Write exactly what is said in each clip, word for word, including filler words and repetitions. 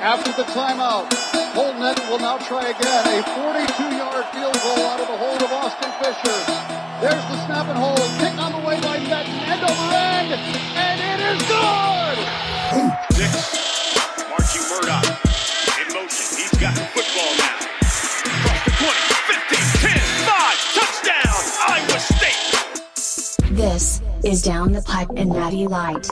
after the timeout. Holnet will now try again. A forty-two-yard field goal out of the hold of Austin Fisher. There's the snap and hold. Kick on the way by Metten. End over end. And it is good! Six. Marchie Murdoch in motion. He's got the football now. Across the twenty, fifteen, ten, five. Touchdown, Iowa State! This is Down the Pipe and Natty Light.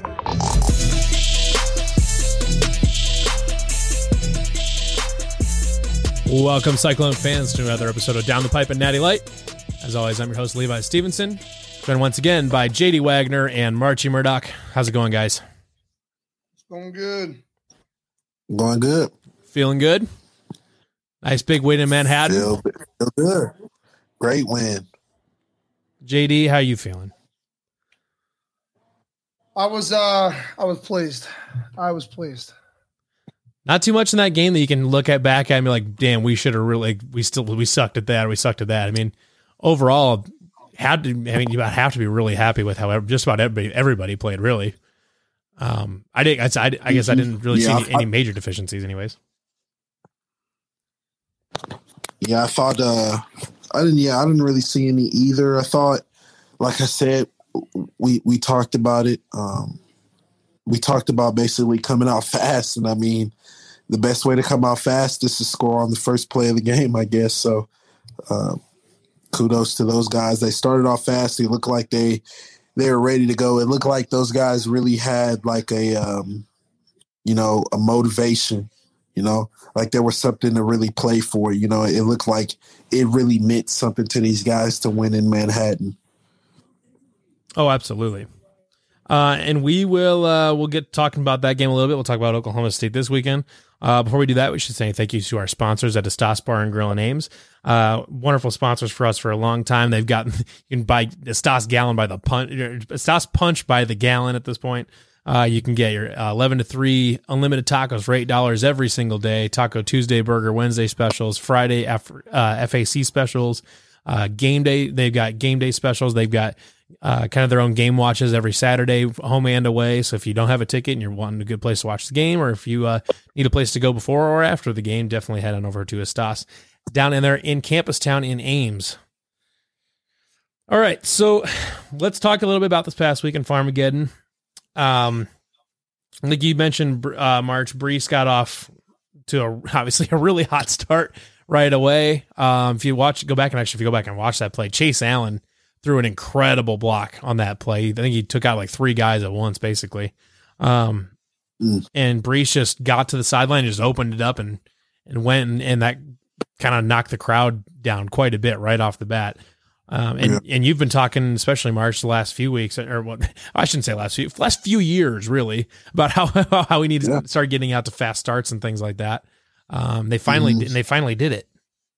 Welcome, Cyclone fans, to another episode of Down the Pipe and Natty Light. As always, I'm your host, Levi Stevenson, joined once again by J D Wagner and Marchie Murdoch. How's it going, guys? It's going good. Going good. Feeling good? Nice big win in Manhattan. Feel, feel good. Great win. J D, how you feeling? I was uh I was pleased. I was pleased. Not too much in that game that you can look at back at and be like, damn, we should have really, we still, we sucked at that. We sucked at that. I mean, overall, had to, I mean, you about have to be really happy with how just about everybody, everybody played, really. Um, I didn't, I, I guess I didn't really yeah, see any, any major deficiencies anyways. Yeah, I thought, uh, I didn't, yeah, I didn't really see any either. I thought, like I said, we, we talked about it. Um, we talked about basically coming out fast. And I mean, the best way to come out fast is to score on the first play of the game, I guess. So, uh, kudos to those guys. They started off fast. They looked like they, they were ready to go. It looked like those guys really had like a, um, you know, a motivation, you know, like there was something to really play for. You know, it looked like it really meant something to these guys to win in Manhattan. Oh, absolutely. Uh, and we will uh, we'll get talking about that game a little bit. We'll talk about Oklahoma State this weekend. Uh, before we do that, we should say thank you to our sponsors at Estas Bar and Grill and Ames. Uh, wonderful sponsors for us for a long time. They've got, you can buy Estas gallon by the punch, Estas punch by the gallon at this point. Uh, you can get your uh, eleven to three unlimited tacos for eight dollars every single day. Taco Tuesday, Burger Wednesday specials, Friday F, uh, F A C specials, uh, game day. They've got game day specials. They've got Uh, kind of their own game watches every Saturday, home and away. So if you don't have a ticket and you're wanting a good place to watch the game, or if you uh, need a place to go before or after the game, definitely head on over to Estas down in there in Campus Town in Ames. All right, so let's talk a little bit about this past week in Farmageddon. Um, like you mentioned, uh, March, Brees got off to a, obviously a really hot start right away. Um, if you watch, go back and actually if you go back and watch that play, Chase Allen threw an incredible block on that play. I think he took out like three guys at once, basically. Um, mm. And Brees just got to the sideline, just opened it up and, and went, and, and that kind of knocked the crowd down quite a bit right off the bat. Um, and, yeah. and you've been talking, especially March, the last few weeks, or what I shouldn't say last few, last few years, really, about how, how we need to yeah. start getting out to fast starts and things like that. Um, they finally, mm. did, and they finally did it.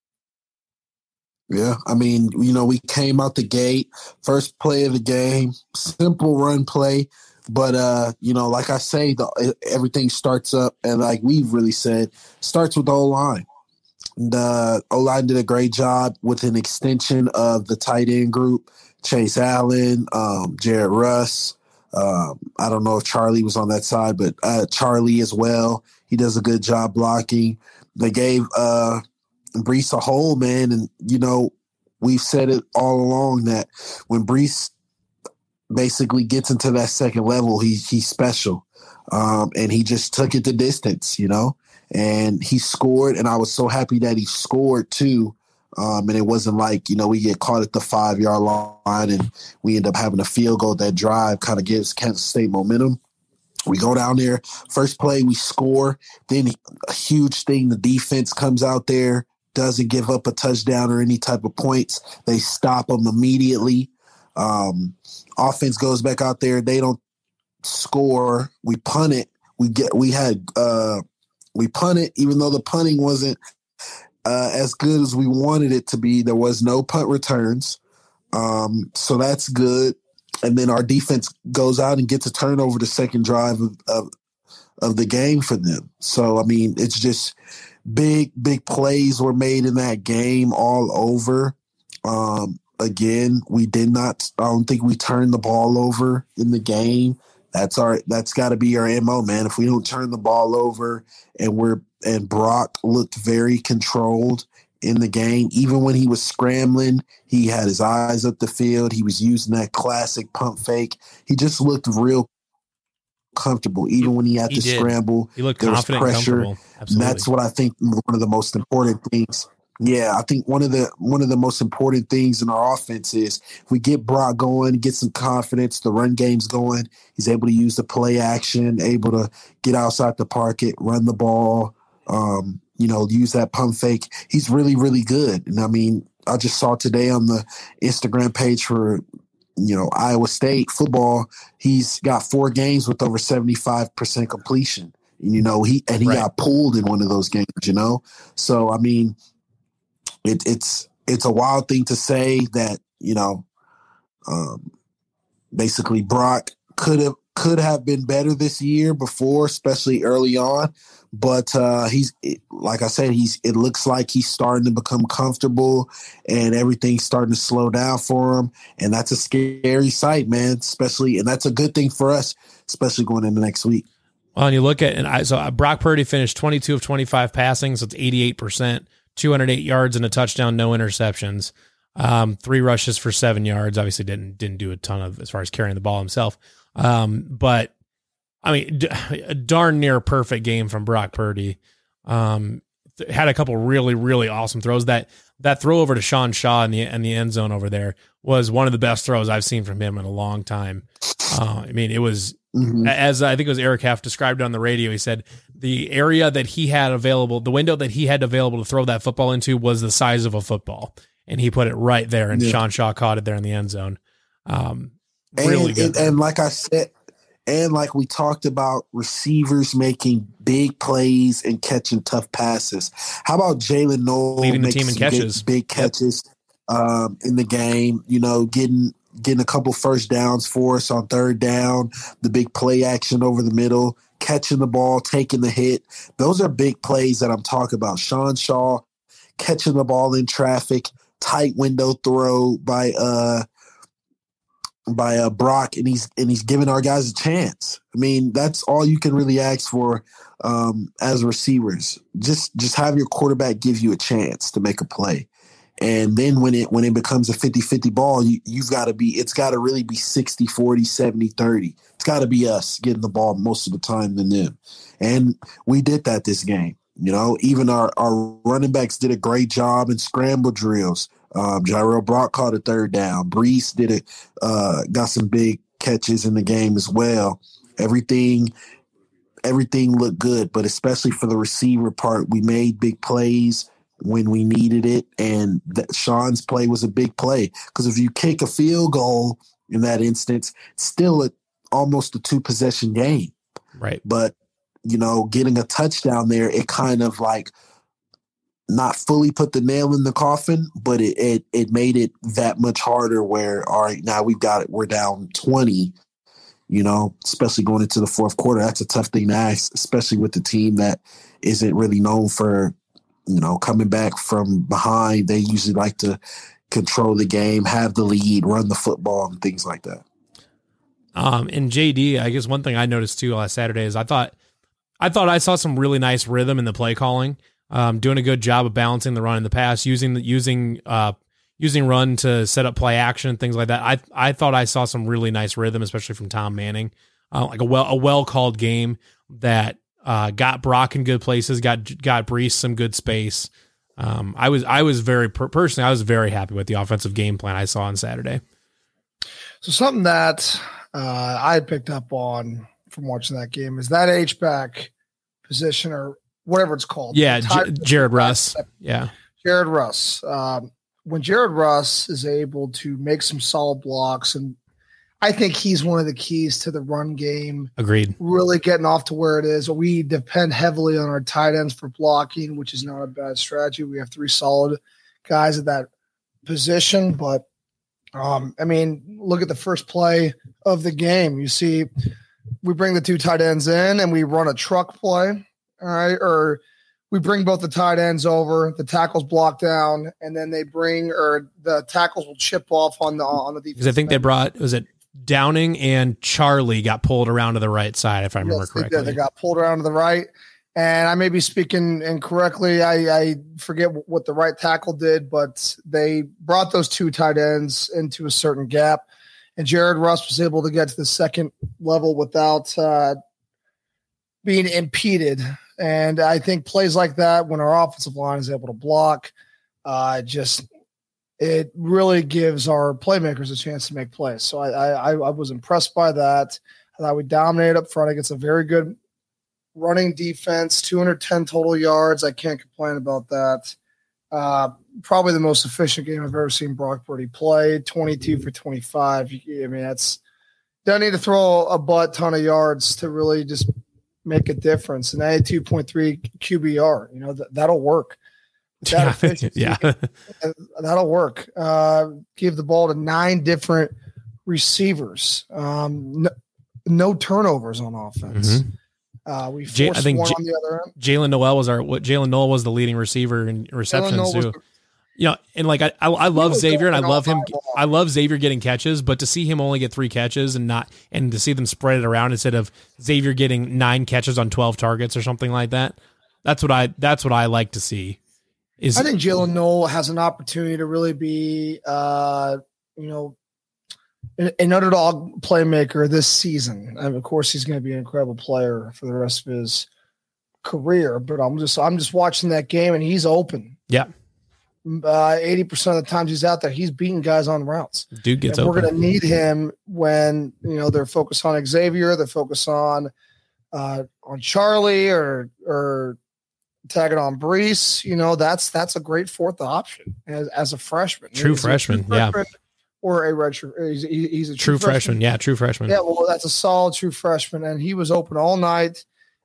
Yeah, I mean, you know, we came out the gate, first play of the game, simple run play. But, uh, you know, like I say, the, everything starts up, and like we've really said, starts with the O-line. The O-line did a great job with an extension of the tight end group, Chase Allen, um, Jared Russ. Um, I don't know if Charlie was on that side, but uh, Charlie as well. He does a good job blocking. They gave uh, – Brees a hole, man, and you know we've said it all along that when Brees basically gets into that second level, he he's special, um, and he just took it the distance, you know, and he scored, and I was so happy that he scored too, um, and it wasn't like you know we get caught at the five yard line and we end up having a field goal. That drive kind of gives Kansas State momentum. We go down there, first play we score, then a huge thing, the defense comes out there. Doesn't give up a touchdown or any type of points. They stop them immediately. Um, offense goes back out there. They don't score. We punt it. We get. We had. Uh, we punt it, even though the punting wasn't uh, as good as we wanted it to be. There was no punt returns, um, so that's good. And then our defense goes out and gets a turnover the second drive of of, of the game for them. So I mean, it's just. Big, big plays were made in that game all over. Um, again, we did not, I don't think we turned the ball over in the game. That's our, that's got to be our M O, man. If we don't turn the ball over and we're and Brock looked very controlled in the game. Even when he was scrambling, he had his eyes up the field. He was using that classic pump fake. He just looked real comfortable. Even when he had he to did. scramble, He looked there was confident and pressure. comfortable. And Absolutely. that's what I think one of the most important things. Yeah, I think one of the one of the most important things in our offense is if we get Brock going, get some confidence, the run game's going, he's able to use the play action, able to get outside the pocket, run the ball, um, you know, use that pump fake. He's really, really good. And I mean, I just saw today on the Instagram page for, you know, Iowa State football, he's got four games with over seventy-five percent completion. You know, he and he Right. got pulled in one of those games, you know? So, I mean, It, it's it's a wild thing to say that, you know, um, basically Brock could have could have been better this year before, especially early on. But uh, he's like I said, he's it looks like he's starting to become comfortable and everything's starting to slow down for him. And that's a scary sight, man, especially. And that's a good thing for us, especially going into next week. Well, and you look at, and I, so Brock Purdy finished twenty-two of twenty-five passing, so it's eighty-eight percent. two hundred eight yards and a touchdown, no interceptions, um, three rushes for seven yards. Obviously didn't, didn't do a ton of as far as carrying the ball himself. Um, but I mean, d- a darn near perfect game from Brock Purdy. Um, th- had a couple really, really awesome throws. That, that throw over to Sean Shaw in the, in the end zone over there was one of the best throws I've seen from him in a long time. Uh, I mean, it was, Mm-hmm. as I think it was Eric Half described on the radio, he said the area that he had available, the window that he had available to throw that football into was the size of a football. And he put it right there, and Yeah. Sean Shaw caught it there in the end zone. Um, And, really good. and, and like I said, and like we talked about, receivers making big plays and catching tough passes. How about Jalen Noel Leading the making team in some catches. Big, big catches um, in the game, you know, getting getting a couple first downs for us on third down, the big play action over the middle, catching the ball, taking the hit. Those are big plays that I'm talking about. Sean Shaw catching the ball in traffic, tight window throw by uh by uh, Brock, and he's and he's giving our guys a chance. I mean, that's all you can really ask for um, as receivers. Just just have your quarterback give you a chance to make a play. And then when it when it becomes a fifty-fifty ball, you, you've got to be – it's got to really be sixty forty, seventy thirty. It's got to be us getting the ball most of the time than them. And we did that this game. You know, even our, our running backs did a great job in scramble drills. Um, Jairell Brock caught a third down. Brees did it, uh, got some big catches in the game as well. Everything everything looked good, but especially for the receiver part, we made big plays when we needed it, and that Sean's play was a big play because if you kick a field goal in that instance, it's still a, almost a two-possession game. Right. But, you know, getting a touchdown there, it kind of like not fully put the nail in the coffin, but it it, it made it that much harder where, all right, now we've got it. We're down twenty, you know, especially going into the fourth quarter. That's a tough thing to ask, especially with the team that isn't really known for, you know, coming back from behind. They usually like to control the game, have the lead, run the football, and things like that. Um, and J D, I guess one thing I noticed too last Saturday is I thought, I thought I saw some really nice rhythm in the play calling, um, doing a good job of balancing the run and the pass, using the, using, uh, using run to set up play action and things like that. I, I thought I saw some really nice rhythm, especially from Tom Manning, uh, like a well, a well-called game that, uh, got Brock in good places, got, got Brees some good space. Um, I was, I was very per- personally, I was very happy with the offensive game plan I saw on Saturday. So something that uh, I picked up on from watching that game is that H-back position or whatever it's called. Yeah. Ty- J- Jared Russ. Yeah. Jared Russ. Um, when Jared Russ is able to make some solid blocks, and I think he's one of the keys to the run game. Agreed. Really getting off to where it is. We depend heavily on our tight ends for blocking, which is not a bad strategy. We have three solid guys at that position, but Um, I mean, look at the first play of the game. You see, we bring the two tight ends in and we run a truck play, all right, or we bring both the tight ends over, the tackles block down, and then they bring or the tackles will chip off on the on the defense. Because I think they brought, was it Downing and Charlie got pulled around to the right side, if I remember Yes, they correctly. did. They got pulled around to the right, And I may be speaking incorrectly. I, I forget what the right tackle did, but they brought those two tight ends into a certain gap. And Jared Russ was able to get to the second level without uh, being impeded. And I think plays like that, when our offensive line is able to block, uh, just it really gives our playmakers a chance to make plays. So I, I, I was impressed by that. I thought we dominated up front against a very good running defense, two hundred ten total yards. I can't complain about that. Uh, probably the most efficient game I've ever seen Brock Purdy play, twenty-two for twenty-five. I mean, that's don't need to throw a butt ton of yards to really just make a difference. And ninety-two point three Q B R, you know, th- that'll work. That efficiency, yeah, that'll work. Uh, give the ball to nine different receivers. Um, no, no turnovers on offense. Mm-hmm. Uh, we J- forced I think one J- on the other end. Jalen Noel was our what Jalen Noel was the leading receiver in receptions too. Was, you know, and like I, I, I love Xavier and I love him. Ball. I love Xavier getting catches, but to see him only get three catches and not and to see them spread it around instead of Xavier getting nine catches on twelve targets or something like that. That's what I. That's what I like to see. Is I think Jalen Noel has an opportunity to really be, uh, you know, an, an underdog playmaker this season. And of course, he's going to be an incredible player for the rest of his career. But I'm just, I'm just watching that game, and he's open. Yeah, uh, eighty percent of the times he's out there, he's beating guys on routes. Dude gets and open. We're going to need him when you know they're focused on Xavier, they're focused on uh, on Charlie, or or. tagging on Brees, you know, that's that's a great fourth option as, as a freshman. True he's freshman, a true yeah. freshman or a redshirt. He's, he's a true, true freshman. freshman. Yeah, true freshman. Yeah, well, that's a solid true freshman, and he was open all night.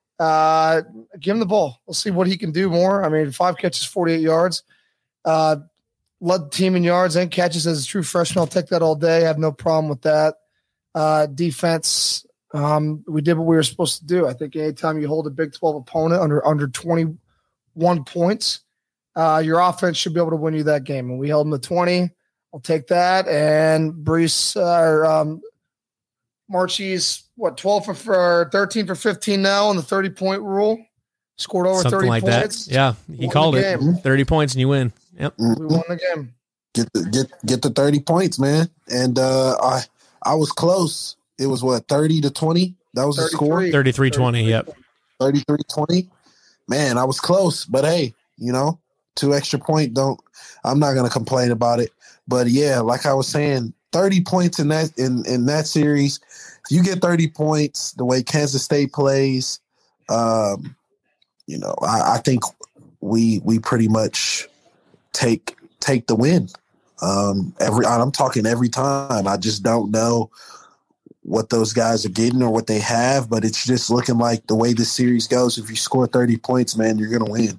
Uh, give him the ball. We'll see what he can do more. I mean, five catches, forty-eight yards. Uh, led the team in yards and catches as a true freshman. I'll take that all day. I have no problem with that. Uh, defense, um, we did what we were supposed to do. I think anytime you hold a Big twelve opponent under under twenty one points, uh, your offense should be able to win you that game. And we held them to twenty. I'll take that. And Brees, uh, um, Marchie's, what, twelve for, for thirteen for fifteen now on the thirty point rule. Scored over Something thirty like points. that. Yeah, he Won called the it. game. thirty points and you win. Yep. We won the game. Get the get get the thirty points, man. And uh, I I was close. It was what, thirty to twenty? That was the score. thirty-three twenty. Yep. thirty-three twenty. Man, I was close, but hey, you know, two extra point. Don't. I'm not gonna complain about it. But yeah, like I was saying, thirty points in that in in that series. If you get thirty points, the way Kansas State plays, um, you know, I, I think we we pretty much take take the win. Um, every I'm talking every time. I just don't know what those guys are getting or what they have, but it's just looking like the way this series goes, if you score thirty points, man, you're going to win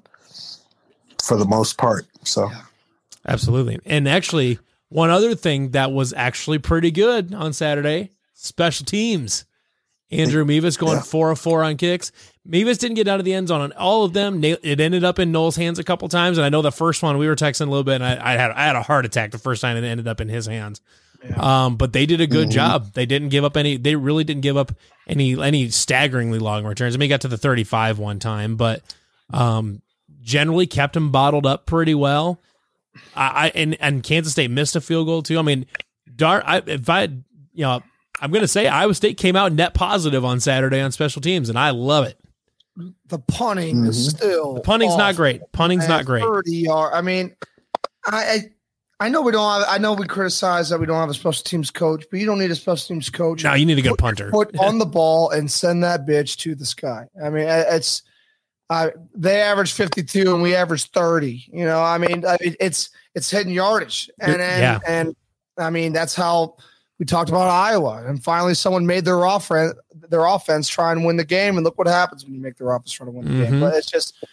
for the most part. So, absolutely. And actually, one other thing that was actually pretty good on Saturday, special teams. Andrew Mevis going yeah. four of four on kicks. Mevis didn't get out of the end zone on all of them. It ended up in Noel's hands a couple times, and I know the first one we were texting a little bit, and I, I had I had a heart attack the first time, and it ended up in his hands. Yeah. Um, but they did a good mm-hmm. job. They didn't give up any. They really didn't give up any any staggeringly long returns. I mean, he got to the thirty-five one time, but um, generally kept them bottled up pretty well. I, I and and Kansas State missed a field goal too. I mean, Dart. I, if I, you know, I'm going to say Iowa State came out net positive on Saturday on special teams, and I love it. The punting mm-hmm. is still the punting's awful. not great. Punting's not great. thirty yard. I mean, I. I I know we don't have, I know we criticize that we don't have a special teams coach, but you don't need a special teams coach. No, you need a good punter. Put on the ball and send that bitch to the sky. I mean, it's uh, they average fifty-two and we average thirty. You know, I mean, it's it's hitting yardage, and and, yeah. and I mean that's how we talked about Iowa. And finally, someone made their offense their offense try and win the game, and look what happens when you make their offense try to win the mm-hmm. game. But it's just.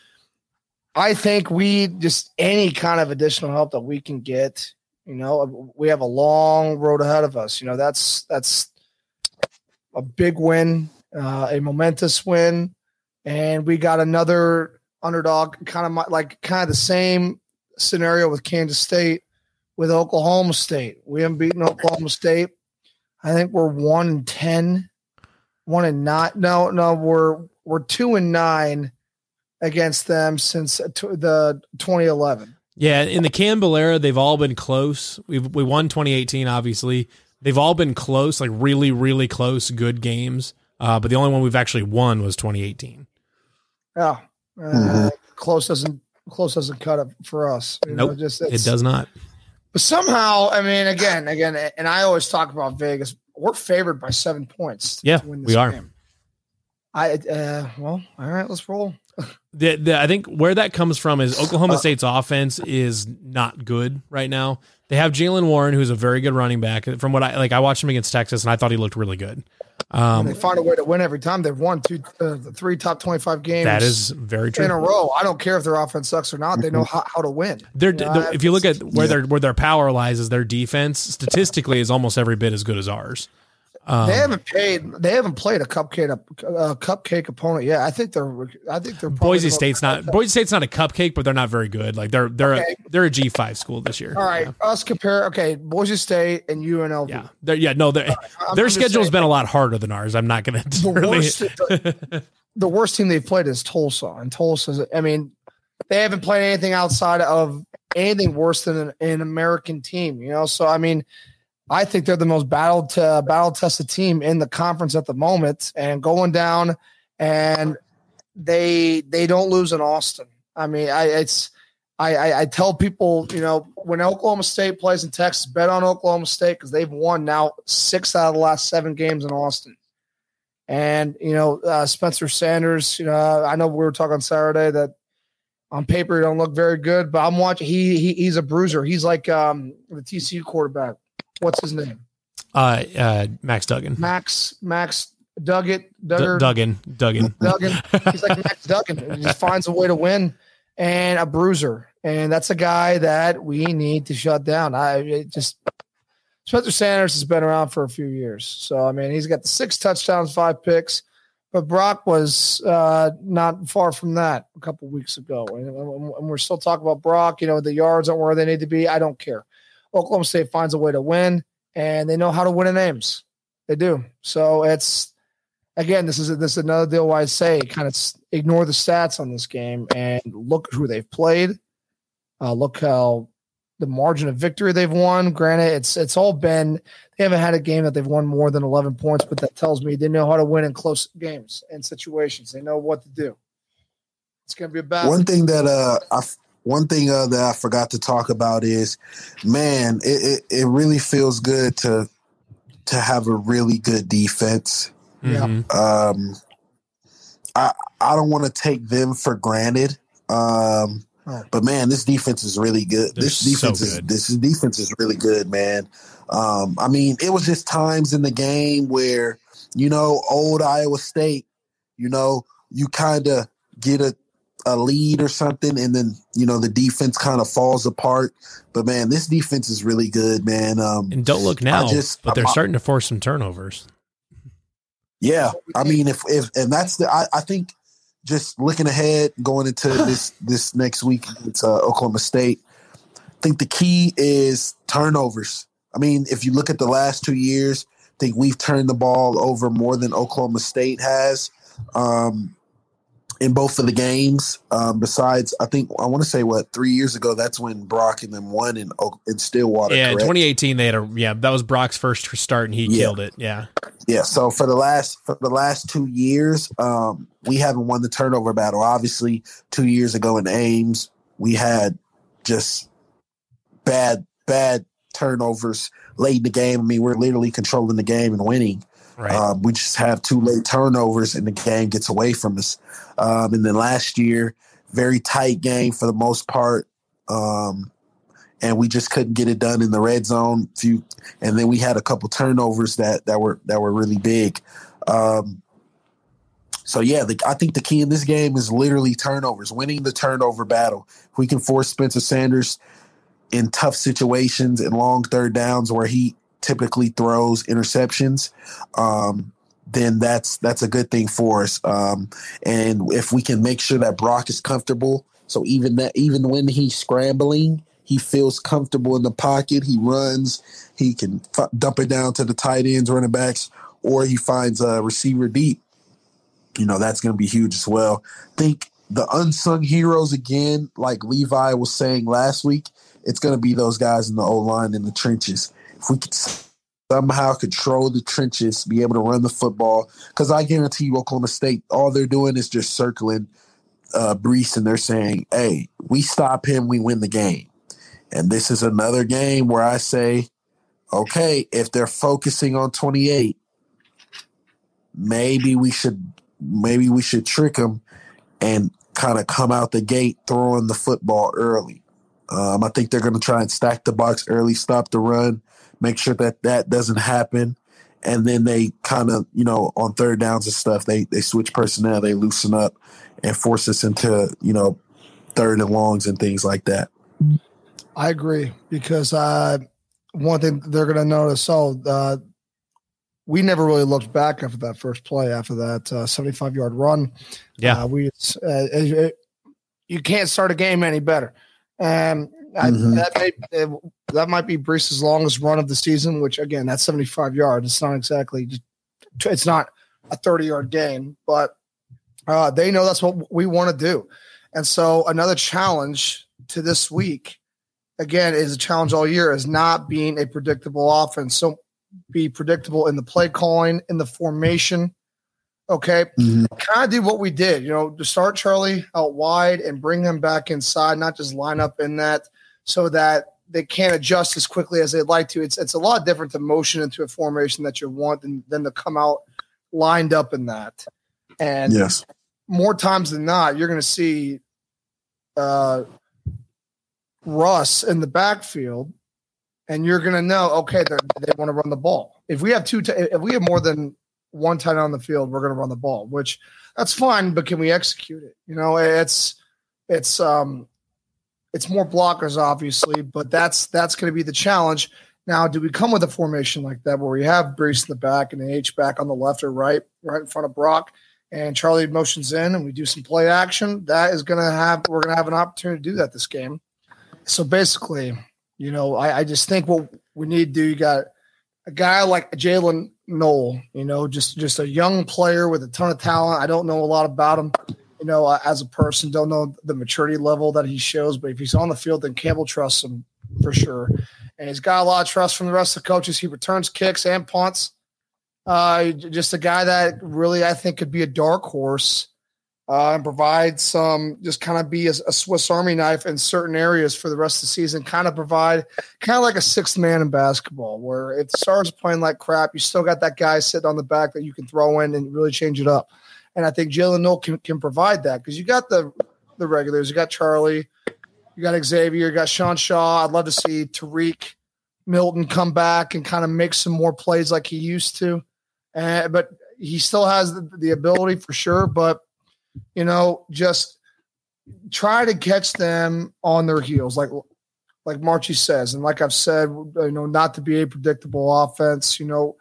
I think we just any kind of additional help that we can get, you know, we have a long road ahead of us. You know, that's that's a big win, uh, a momentous win, and we got another underdog, kind of like kind of the same scenario with Kansas State, with Oklahoma State. We haven't beaten Oklahoma State. I think we're one and ten, one and nine. No, no, we're we're two and nine. against them since the twenty eleven. Yeah, in the Campbell era, they've all been close. We we won twenty eighteen, obviously. They've all been close, like really, really close, good games. Uh, but the only one we've actually won was twenty eighteen. Yeah, uh, mm-hmm. close doesn't close doesn't cut it for us. You nope, know, just, it does not. But somehow, I mean, again, again, and I always talk about Vegas. We're favored by seven points. Yeah, to win this we are. Game. I uh, well, all right, let's roll. The, the, I think where that comes from is Oklahoma State's offense is not good right now. They have Jaylen Warren, who's a very good running back. From what I like, I watched him against Texas, and I thought he looked really good. Um, they find a way to win every time. They've won two, uh, three top twenty-five games. That is very true in a row. I don't care if their offense sucks or not. They know how, how to win. They're, you know, if you look at where yeah. their where their power lies, is their defense statistically is almost every bit as good as ours. Um, they haven't paid. They haven't played a cupcake a, a cupcake opponent yet. I think they're. I think they're. Boise the State's not. Boise State's not a cupcake, but they're not very good. Like they're they're okay. a, they're a G five school this year. All right, yeah. Us compare. Okay, Boise State and U N L V. Yeah, they're, yeah. No, right, their schedule's saying, been a lot harder than ours. I'm not going to. The worst. the, the worst team they've played is Tulsa, and Tulsa. I mean, they haven't played anything outside of anything worse than an, an American team. You know, so I mean. I think they're the most battle to battle tested team in the conference at the moment, and going down, and they they don't lose in Austin. I mean, I it's I I, I tell people, you know, when Oklahoma State plays in Texas, bet on Oklahoma State because they've won now six out of the last seven games in Austin. And you know, uh, Spencer Sanders. You know, I know we were talking on Saturday that on paper he don't look very good, but I'm watching. He, he he's a bruiser. He's like um, the T C U quarterback. What's his name? Uh, uh, Max Duggan. Max, Max Duggan. Duggar, D- Duggan. Duggan. Duggan. He's like Max Duggan. He just finds a way to win and a bruiser. And that's a guy that we need to shut down. I it just Spencer Sanders has been around for a few years. So, I mean, he's got the six touchdowns, five picks. But Brock was uh, not far from that a couple weeks ago. And, and we're still talking about Brock. You know, the yards aren't where they need to be. I don't care. Oklahoma State finds a way to win, and they know how to win in names. They do. So it's again, this is a, this is another deal where I say kind of ignore the stats on this game and look who they've played. Uh, look how the margin of victory they've won. Granted, it's it's all been they haven't had a game that they've won more than eleven points, but that tells me they know how to win in close games and situations. They know what to do. It's going to be a battle. One thing that uh I. One thing uh, that I forgot to talk about is, man, it, it, it really feels good to to have a really good defense. Yeah. Um, I I don't want to take them for granted. Um, oh. But man, this defense is really good. They're this defense so is good. this defense is really good, man. Um, I mean, it was just times in the game where, you know, old Iowa State, you know, you kind of get a a lead or something, and then you know the defense kind of falls apart. But man, this defense is really good, man. Um, and don't look now, just, but they're I'm, starting to force some turnovers. Yeah, I mean, if if and that's the I, I think just looking ahead, going into this this next week, it's uh, Oklahoma State. I think the key is turnovers. I mean, if you look at the last two years, I think we've turned the ball over more than Oklahoma State has. Um, in both of the games. Um, besides, I think I want to say what three years ago. That's when Brock and them won in in Stillwater. Yeah, correct? in twenty eighteen they had a yeah. That was Brock's first start, and he yeah. killed it. Yeah, yeah. So for the last for the last two years, um, we haven't won the turnover battle. Obviously, two years ago in Ames, we had just bad bad turnovers late in the game. I mean, we're literally controlling the game and winning. Right. Um, we just have two late turnovers and the game gets away from us. Um, and then last year, very tight game for the most part. Um, and we just couldn't get it done in the red zone. Few, and then we had a couple turnovers that, that were that were really big. Um, so, yeah, the, I think the key in this game is literally turnovers, winning the turnover battle. If we can force Spencer Sanders in tough situations and long third downs where he typically throws interceptions, um, then that's that's a good thing for us. Um, and if we can make sure that Brock is comfortable, so even that even when he's scrambling, he feels comfortable in the pocket, he runs, he can f- dump it down to the tight ends, running backs, or he finds a receiver deep. You know, that's going to be huge as well. I think the unsung heroes again, like Levi was saying last week, it's going to be those guys in the O-line in the trenches. If we could somehow control the trenches, be able to run the football, because I guarantee you Oklahoma State, all they're doing is just circling uh, Breece, and they're saying, hey, we stop him, we win the game. And this is another game where I say, okay, if they're focusing on twenty-eight, maybe we should maybe we should trick them and kind of come out the gate throwing the football early. Um, I think they're going to try and stack the box early, stop the run, make sure that that doesn't happen. And then they kind of, you know, on third downs and stuff, they they switch personnel, they loosen up and force us into, you know, third and longs and things like that. I agree, because uh, one thing they're going to notice, oh, uh, we never really looked back after that first play, after that uh, seventy-five-yard run. Yeah. Uh, we uh, it, it, you can't start a game any better. And mm-hmm. I, that, may, uh, that might be Breece's longest run of the season, which, again, that's seventy-five yards. It's not exactly – it's not a thirty-yard game, but uh, they know that's what we want to do. And so another challenge to this week, again, is a challenge all year, is not being a predictable offense. So be predictable in the play calling, in the formation. Okay. Mm-hmm. Kind of do what we did, you know, to start Charlie out wide and bring him back inside, not just line up in that, so that they can't adjust as quickly as they'd like to. It's it's a lot different to motion into a formation that you want than, than to come out lined up in that. And yes, more times than not, you're going to see uh, Russ in the backfield, and you're going to know, okay, they want to run the ball. If we have two, t- if we have more than one tight end on the field, we're going to run the ball, which that's fine, but can we execute it? You know, it's it's um it's more blockers, obviously, but that's that's going to be the challenge. Now, do we come with a formation like that where we have Breece in the back and the H back on the left or right, right in front of Brock, and Charlie motions in, and we do some play action? That is going to have we're going to have an opportunity to do that this game. So basically, you know, I, I just think what we need to do, you got a guy like Jalen Knoll, you know, just just a young player with a ton of talent. I don't know a lot about him, you know, uh, as a person, don't know the maturity level that he shows, but if he's on the field, then Campbell trusts him for sure. And he's got a lot of trust from the rest of the coaches. He returns kicks and punts. Uh, just a guy that really, I think, could be a dark horse uh, and provide some, just kind of be a, a Swiss Army knife in certain areas for the rest of the season, kind of provide kind of like a sixth man in basketball, where if the stars are playing like crap, you still got that guy sitting on the back that you can throw in and really change it up. And I think Jalen Knoll can, can provide that, because you got the, the regulars, you got Charlie, you got Xavier, you got Sean Shaw. I'd love to see Tariq Milton come back and kind of make some more plays like he used to. Uh, but he still has the, the ability for sure, but you know, just try to catch them on their heels, like like Marchie says, and like I've said, you know, not to be a predictable offense. You know,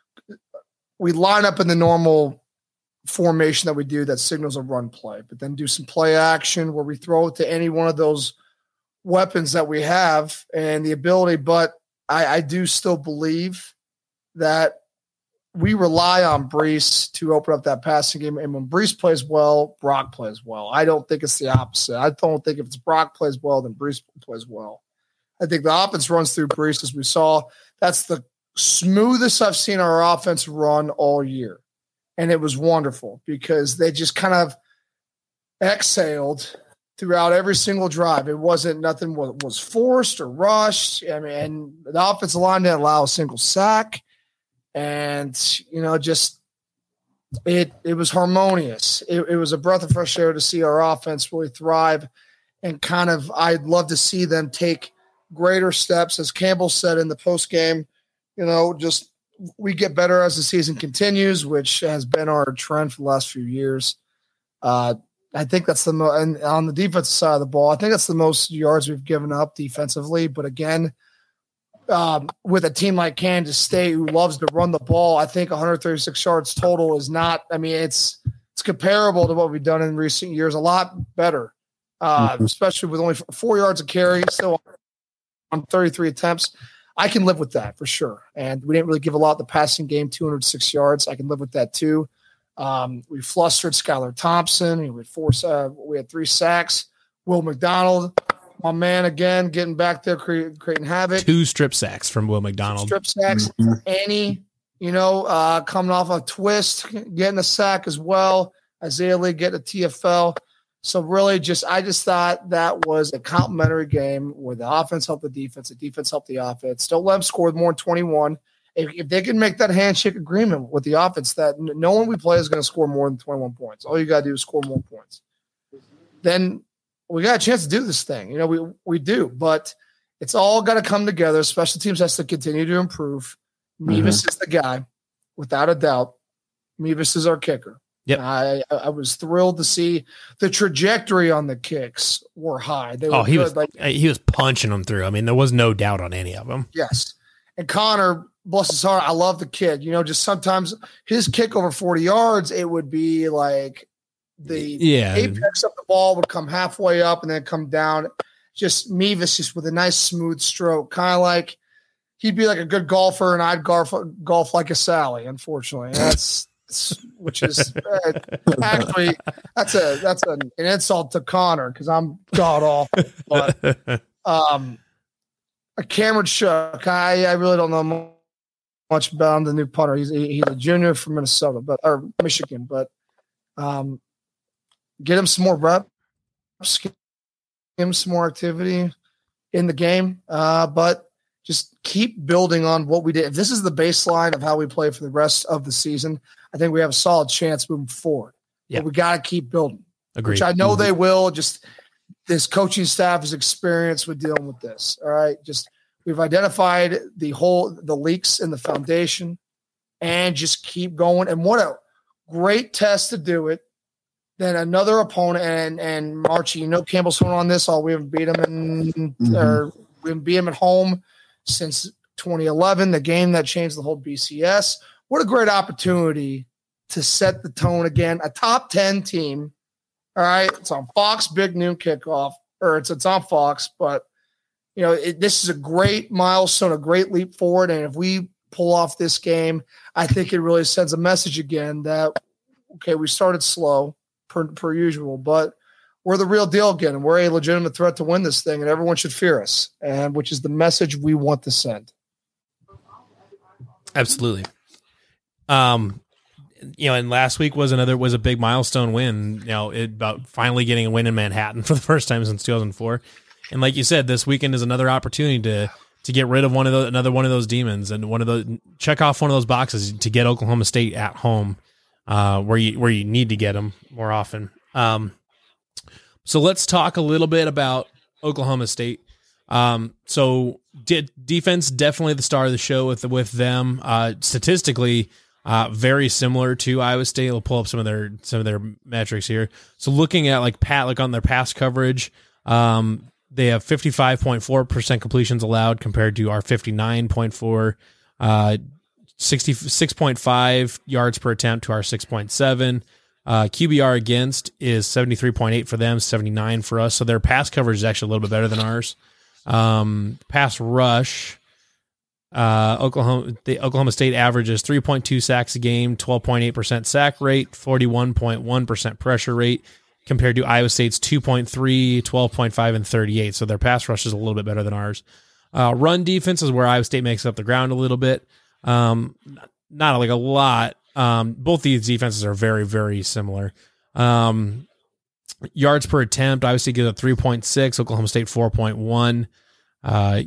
we line up in the normal formation that we do that signals a run play, but then do some play action where we throw it to any one of those weapons that we have and the ability. But I, I do still believe that we rely on Breece to open up that passing game. And when Breece plays well, Brock plays well. I don't think it's the opposite. I don't think if it's Brock plays well, then Breece plays well. I think the offense runs through Breece, as we saw. That's the smoothest I've seen our offense run all year. And it was wonderful because they just kind of exhaled throughout every single drive. It wasn't nothing was, was forced or rushed. I mean, and the offensive line didn't allow a single sack. And, you know, just it it was harmonious. It, it was a breath of fresh air to see our offense really thrive. And kind of, I'd love to see them take greater steps. As Campbell said in the post game, you know, just we get better as the season continues, which has been our trend for the last few years. Uh, I think that's the most, and on the defensive side of the ball, I think that's the most yards we've given up defensively. But again, Um, with a team like Kansas State who loves to run the ball, I think one hundred thirty-six yards total is not – I mean, it's it's comparable to what we've done in recent years, a lot better, uh, mm-hmm. especially with only four yards of carry, still on thirty-three attempts. I can live with that for sure. And we didn't really give a lot of the passing game, two hundred six yards. I can live with that too. Um, we flustered Skylar Thompson. We had four. Uh, we had three sacks. Will McDonald, my man, again getting back there, creating, creating havoc. Two strip sacks from Will McDonald. Strip sacks. Mm-hmm. Annie, you know, uh, coming off a twist, getting a sack as well. Isaiah Lee getting a T F L. So really, just I just thought that was a complimentary game where the offense helped the defense, the defense helped the offense. Don't let them score more than twenty-one. If, if they can make that handshake agreement with the offense that no one we play is going to score more than twenty-one points. All you got to do is score more points. Then we got a chance to do this thing. You know, we we do, but it's all got to come together. Special teams has to continue to improve. Mevis mm-hmm. is the guy, without a doubt. Mevis is our kicker. Yep. I I was thrilled to see the trajectory on the kicks were high. They were oh, he good. was like he was punching them through. I mean, there was no doubt on any of them. Yes. And Connor, bless his heart, I love the kid. You know, just sometimes his kick over forty yards, it would be like the yeah. apex of the ball would come halfway up and then come down. Just Mevis just with a nice smooth stroke, kind of like he'd be like a good golfer and I'd golf golf like a Sally. Unfortunately, that's. Which is uh, actually that's a that's an, an insult to Connor because I'm god awful. But um, Cameron Shook, I I really don't know much about him, the new punter. He's he's a junior from Minnesota, but or Michigan, but um, get him some more reps, give him some more activity in the game, uh, but. Just keep building on what we did. If this is the baseline of how we play for the rest of the season, I think we have a solid chance moving forward. Yeah. But we got to keep building. Agreed. Which I know mm-hmm. they will. Just this coaching staff is experienced with dealing with this. All right. Just we've identified the whole the leaks in the foundation and just keep going. And what a great test to do it. Then another opponent and and Marchie, you know Campbell's going on this all. We haven't beat him in mm-hmm. or we haven't beat him at home since twenty eleven, the game that changed the whole B C S. What a great opportunity to set the tone again. A top ten team. All right. It's on Fox, big noon kickoff, or it's, it's on Fox, but you know, it, this is a great milestone, a great leap forward. And if we pull off this game, I think it really sends a message again that, okay, we started slow per, per usual, but we're the real deal again, and we're a legitimate threat to win this thing, and everyone should fear us, and which is the message we want to send. Absolutely. Um, you know, and last week was another was a big milestone win. You know, it, about finally getting a win in Manhattan for the first time since two thousand four, and like you said, this weekend is another opportunity to to get rid of one of those another one of those demons and one of the check off one of those boxes to get Oklahoma State at home, uh, where you where you need to get them more often. Um. So let's talk a little bit about Oklahoma State. Um, so de- defense, definitely the star of the show with with them. Uh, statistically, uh, very similar to Iowa State. We'll pull up some of their some of their metrics here. So looking at like pat like on their pass coverage, um, they have fifty-five point four percent completions allowed compared to our fifty-nine point four. Uh, sixty-six point five yards per attempt to our six point seven. Uh, Q B R against is seventy-three point eight for them, seventy-nine for us. So their pass coverage is actually a little bit better than ours. Um, pass rush, uh, Oklahoma, the Oklahoma State averages three point two sacks a game, twelve point eight percent sack rate, forty-one point one percent pressure rate, compared to Iowa State's two point three, twelve point five, and thirty-eight. So their pass rush is a little bit better than ours. Uh, run defense is where Iowa State makes up the ground a little bit. Um, not like a lot. Um, both these defenses are very, very similar. Um, yards per attempt, Iowa State gives up three point six, Oklahoma State four point one. Uh,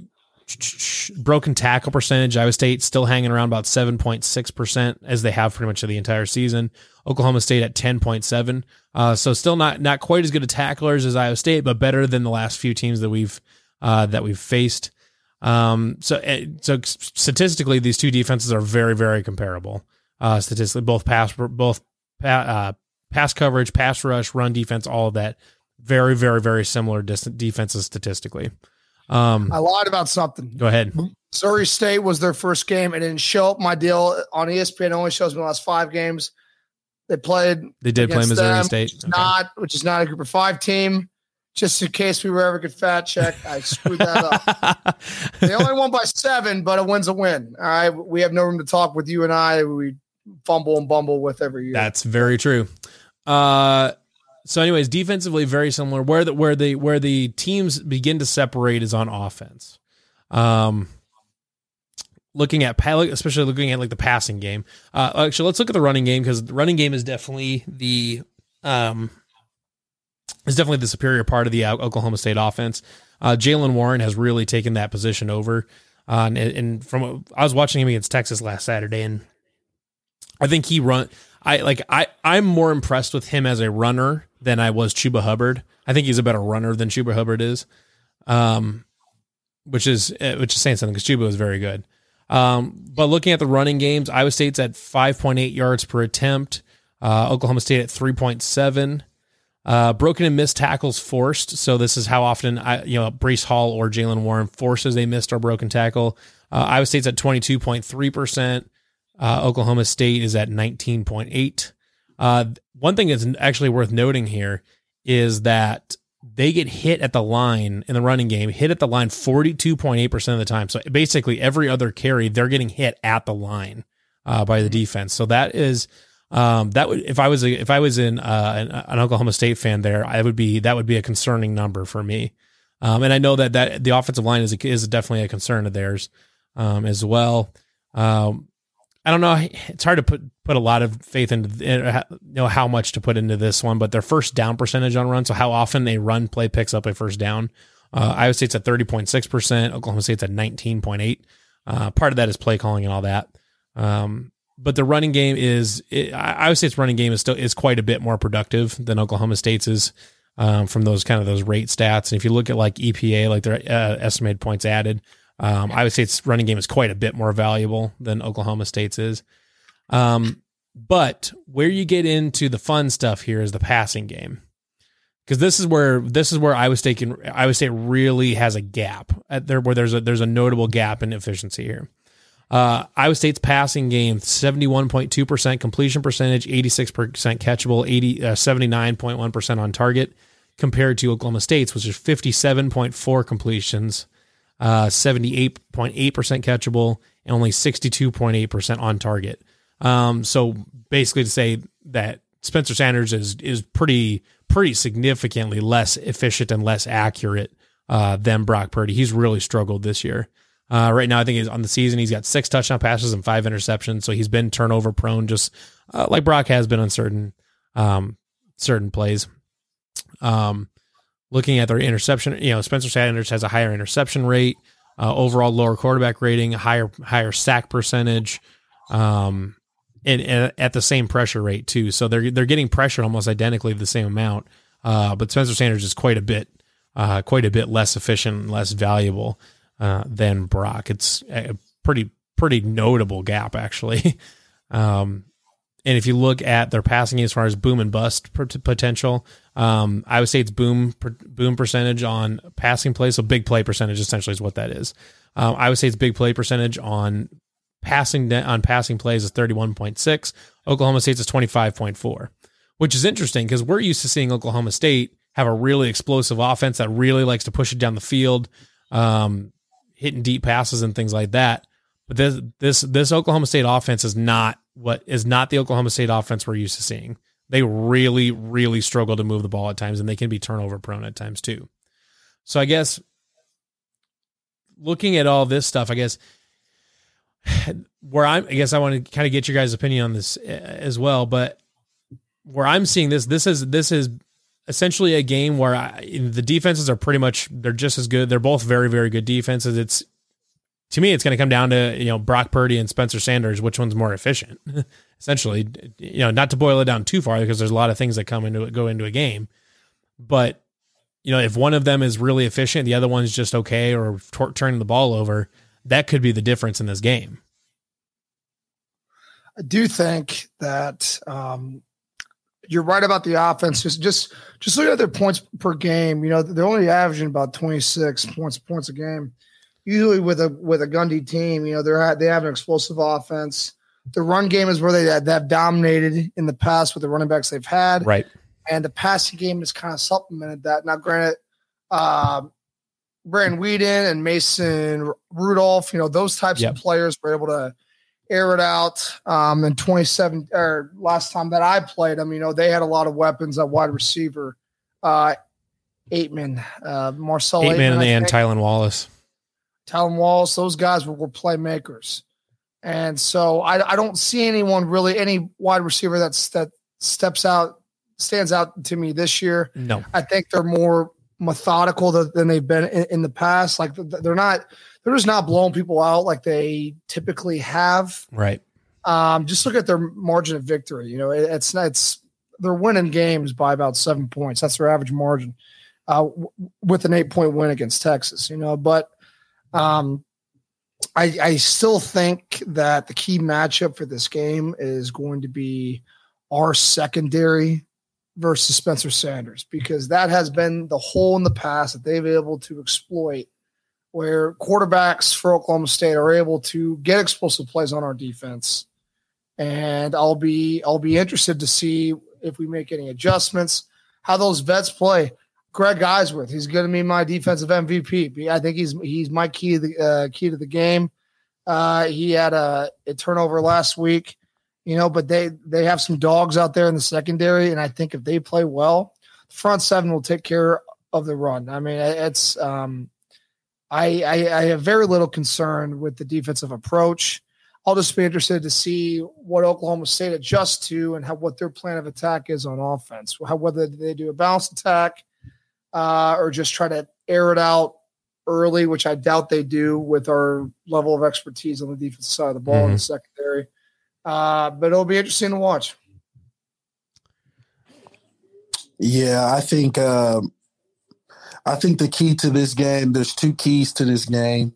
broken tackle percentage, Iowa State still hanging around about seven point six percent as they have pretty much the entire season. Oklahoma State at ten point seven. Uh, so still not, not quite as good of tacklers as Iowa State, but better than the last few teams that we've, uh, that we've faced. Um, so, so statistically, these two defenses are very, very comparable. Uh, statistically, both pass, both uh, pass coverage, pass rush, run defense, all of that, very, very, very similar distant defenses statistically. Um, I lied about something. Go ahead. Missouri State was their first game. It didn't show up my deal on E S P N. It only shows me the last five games they played. They did play Missouri them, State, which is, okay. not, which is not a Group of Five team. Just in case we were ever get fat check, I screwed that up. They only won by seven, but a win's a win. All right, we have no room to talk with you and I. We fumble and bumble with every year. That's very true. Uh, so anyways, defensively, very similar. Where the, where the, where the teams begin to separate is on offense. Um, looking at, especially looking at like the passing game. Uh, actually, let's look at the running game, because the running game is definitely the, um, is definitely the superior part of the Oklahoma State offense. Uh, Jaylen Warren has really taken that position over. Uh, and, and from, I was watching him against Texas last Saturday, and I think he run, I like, I, I'm more impressed with him as a runner than I was Chuba Hubbard. I think he's a better runner than Chuba Hubbard is. Um, which is, which is saying something, because Chuba was very good. Um, but looking at the running games, Iowa State's at five point eight yards per attempt. Uh, Oklahoma State at three point seven. Uh, broken and missed tackles forced. So this is how often I, you know, Breece Hall or Jaylen Warren forces a missed or broken tackle. Uh, Iowa State's at twenty-two point three percent. Uh, Oklahoma State is at nineteen point eight. Uh, one thing that's actually worth noting here is that they get hit at the line in the running game, hit at the line forty-two point eight percent of the time. So basically every other carry, they're getting hit at the line uh, by the defense. So that is, um, that would, if I was, a, if I was in uh, an, an Oklahoma State fan there, I would be, that would be a concerning number for me. Um, and I know that, that the offensive line is, a, is definitely a concern of theirs um, as well. Um, I don't know. It's hard to put, put a lot of faith into, you know, how much to put into this one, but their first down percentage on run. So how often a run play picks up a first down. Uh, Iowa State's at thirty point six percent. Oklahoma State's at nineteen point eight. Uh, part of that is play calling and all that. Um, but the running game is, it, Iowa State's running game is still, is quite a bit more productive than Oklahoma State's is um, from those kind of those rate stats. And if you look at like E P A, like their uh, estimated points added, Um, Iowa State's running game is quite a bit more valuable than Oklahoma State's is. Um, but where you get into the fun stuff here is the passing game. Because this is where this is where Iowa State can, Iowa State really has a gap at there where there's a there's a notable gap in efficiency here. Uh, Iowa State's passing game, seventy-one point two percent completion percentage, eighty-six percent catchable, eighty uh, seventy-nine point one percent on target, compared to Oklahoma State's, which is fifty-seven point four completions, Uh, seventy-eight point eight percent catchable, and only sixty-two point eight percent on target. Um, so basically to say that Spencer Sanders is is pretty pretty significantly less efficient and less accurate uh, than Brock Purdy. He's really struggled this year. Uh, right now, I think he's on the season. He's got six touchdown passes and five interceptions, so he's been turnover prone, just uh, like Brock has been on certain um, certain plays. Um, Looking at their interception, you know, Spencer Sanders has a higher interception rate, uh, overall lower quarterback rating, higher higher sack percentage, um, and, and at the same pressure rate too. So they're they're getting pressure almost identically the same amount, uh, but Spencer Sanders is quite a bit uh, quite a bit less efficient, and less valuable uh, than Brock. It's a pretty pretty notable gap actually. um, And if you look at their passing as far as boom and bust potential, um, Iowa State's boom boom percentage on passing plays, so big play percentage essentially is what that is. Um, Iowa State's big play percentage on passing on passing plays is thirty-one point six. Oklahoma State's is twenty-five point four, which is interesting because we're used to seeing Oklahoma State have a really explosive offense that really likes to push it down the field, um, hitting deep passes and things like that. But this this this Oklahoma State offense is not what is not the Oklahoma State offense we're used to seeing. They really, really struggle to move the ball at times, and they can be turnover prone at times too. So I guess looking at all this stuff, I guess where I'm, I guess I want to kind of get your guys' opinion on this as well. But where I'm seeing this, this is this is essentially a game where I, the defenses are pretty much they're just as good. They're both very, very good defenses. It's To me, it's going to come down to, you know, Brock Purdy and Spencer Sanders, which one's more efficient, essentially, you know, not to boil it down too far because there's a lot of things that come into it, go into a game. But, you know, if one of them is really efficient, the other one's just okay or t- turning the ball over, that could be the difference in this game. I do think that um, you're right about the offense. Just, just, just look at their points per game. You know, they're only averaging about twenty-six points, points a game. Usually with a with a Gundy team, you know, they're they have an explosive offense. The run game is where they have, they have dominated in the past with the running backs they've had. Right. And the passing game has kind of supplemented that. Now, granted, uh, Brandon Weeden and Mason Rudolph, you know, those types yep. of players were able to air it out. Um, in twenty-seven or last time that I played them, you know, they had a lot of weapons at wide receiver. Uh, Aitman, uh, Marcel Aitman, Aitman, and, and think. Tylan Wallace. Tylan Wallace, those guys were, were playmakers. And so I, I don't see anyone really, any wide receiver that's that steps out, stands out to me this year. No. I think they're more methodical than, than they've been in, in the past. Like they're not, they're just not blowing people out like they typically have. Right. Um, just look at their margin of victory. You know, it, it's not, it's, they're winning games by about seven points. That's their average margin uh, w- with an eight point win against Texas, you know, but um, I, I still think that the key matchup for this game is going to be our secondary versus Spencer Sanders, because that has been the hole in the past that they've been able to exploit, where quarterbacks for Oklahoma State are able to get explosive plays on our defense. And I'll be I'll be interested to see if we make any adjustments, how those vets play. Greg Eisworth, he's going to be my defensive M V P. I think he's he's my key to the uh, key to the game. Uh, he had a, a turnover last week, you know, but they they have some dogs out there in the secondary, and I think if they play well, the front seven will take care of the run. I mean, it's um, I, I I have very little concern with the defensive approach. I'll just be interested to see what Oklahoma State adjusts to and how what their plan of attack is on offense. How, whether they do a balanced attack uh, or just try to air it out early, which I doubt they do with our level of expertise on the defensive side of the ball mm-hmm. in the secondary. Uh, but it'll be interesting to watch. Yeah, I think uh, I think the key to this game, there's two keys to this game.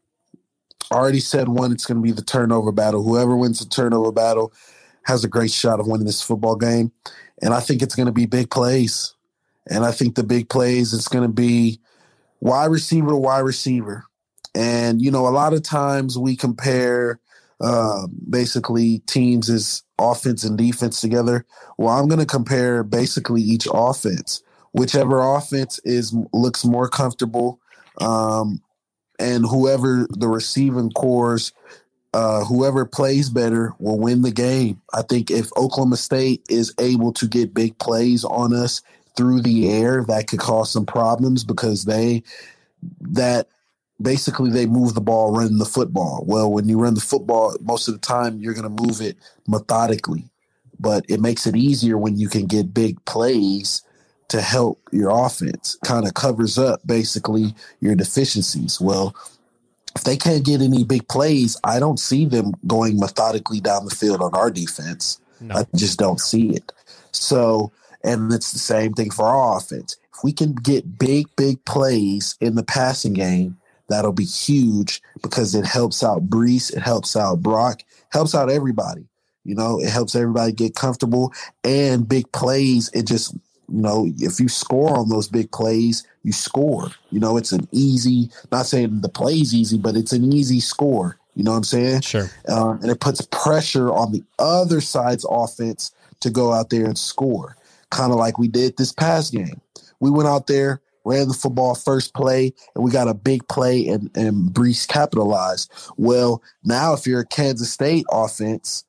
I already said one, it's going to be the turnover battle. Whoever wins the turnover battle has a great shot of winning this football game. And I think it's going to be big plays. And I think the big plays, it's going to be wide receiver to wide receiver. And, you know, a lot of times we compare uh, basically teams as offense and defense together. Well, I'm going to compare basically each offense. Whichever offense is looks more comfortable, um, and whoever the receiving cores, uh, whoever plays better will win the game. I think if Oklahoma State is able to get big plays on us through the air, that could cause some problems because they that basically they move the ball running the football. Well, when you run the football, most of the time you're going to move it methodically, but it makes it easier when you can get big plays to help your offense. Kind of covers up basically your deficiencies. Well, if they can't get any big plays, I don't see them going methodically down the field on our defense. No. I just don't see it. So, and it's the same thing for our offense. If we can get big, big plays in the passing game, that'll be huge because it helps out Breece, it helps out Brock, helps out everybody. You know, it helps everybody get comfortable, and big plays, it just – you know, if you score on those big plays, you score. You know, it's an easy, not saying the play's easy, but it's an easy score. You know what I'm saying? Sure. Um, and it puts pressure on the other side's offense to go out there and score, kind of like we did this past game. We went out there, ran the football first play, and we got a big play, and, and Breece capitalized. Well, now if you're a Kansas State offense,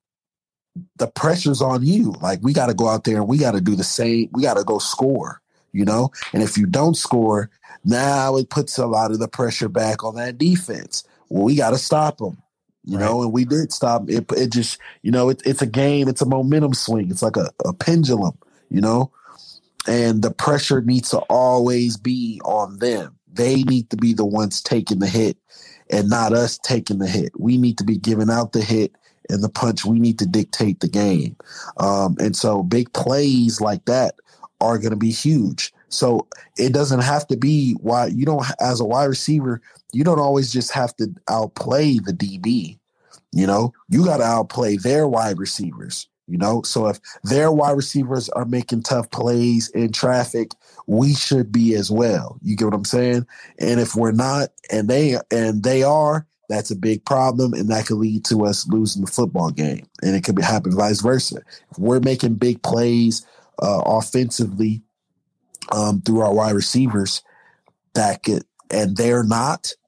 the pressure's on you. Like, we got to go out there and we got to do the same. We got to go score, you know? And if you don't score, now it puts a lot of the pressure back on that defense. Well, we got to stop them, you right. know? And we did stop. It, it just, you know, it, it's a game. It's a momentum swing. It's like a, a pendulum, you know? And the pressure needs to always be on them. They need to be the ones taking the hit and not us taking the hit. We need to be giving out the hit and the punch. We need to dictate the game. Um, and so big plays like that are going to be huge. So it doesn't have to be why you don't, as a wide receiver, you don't always just have to outplay the D B. You know, you got to outplay their wide receivers, you know? So if their wide receivers are making tough plays in traffic, we should be as well. You get what I'm saying? And if we're not, and they, and they are, that's a big problem, and that could lead to us losing the football game. And it could be happen vice versa. If we're making big plays uh, offensively um, through our wide receivers, that could, and they're not,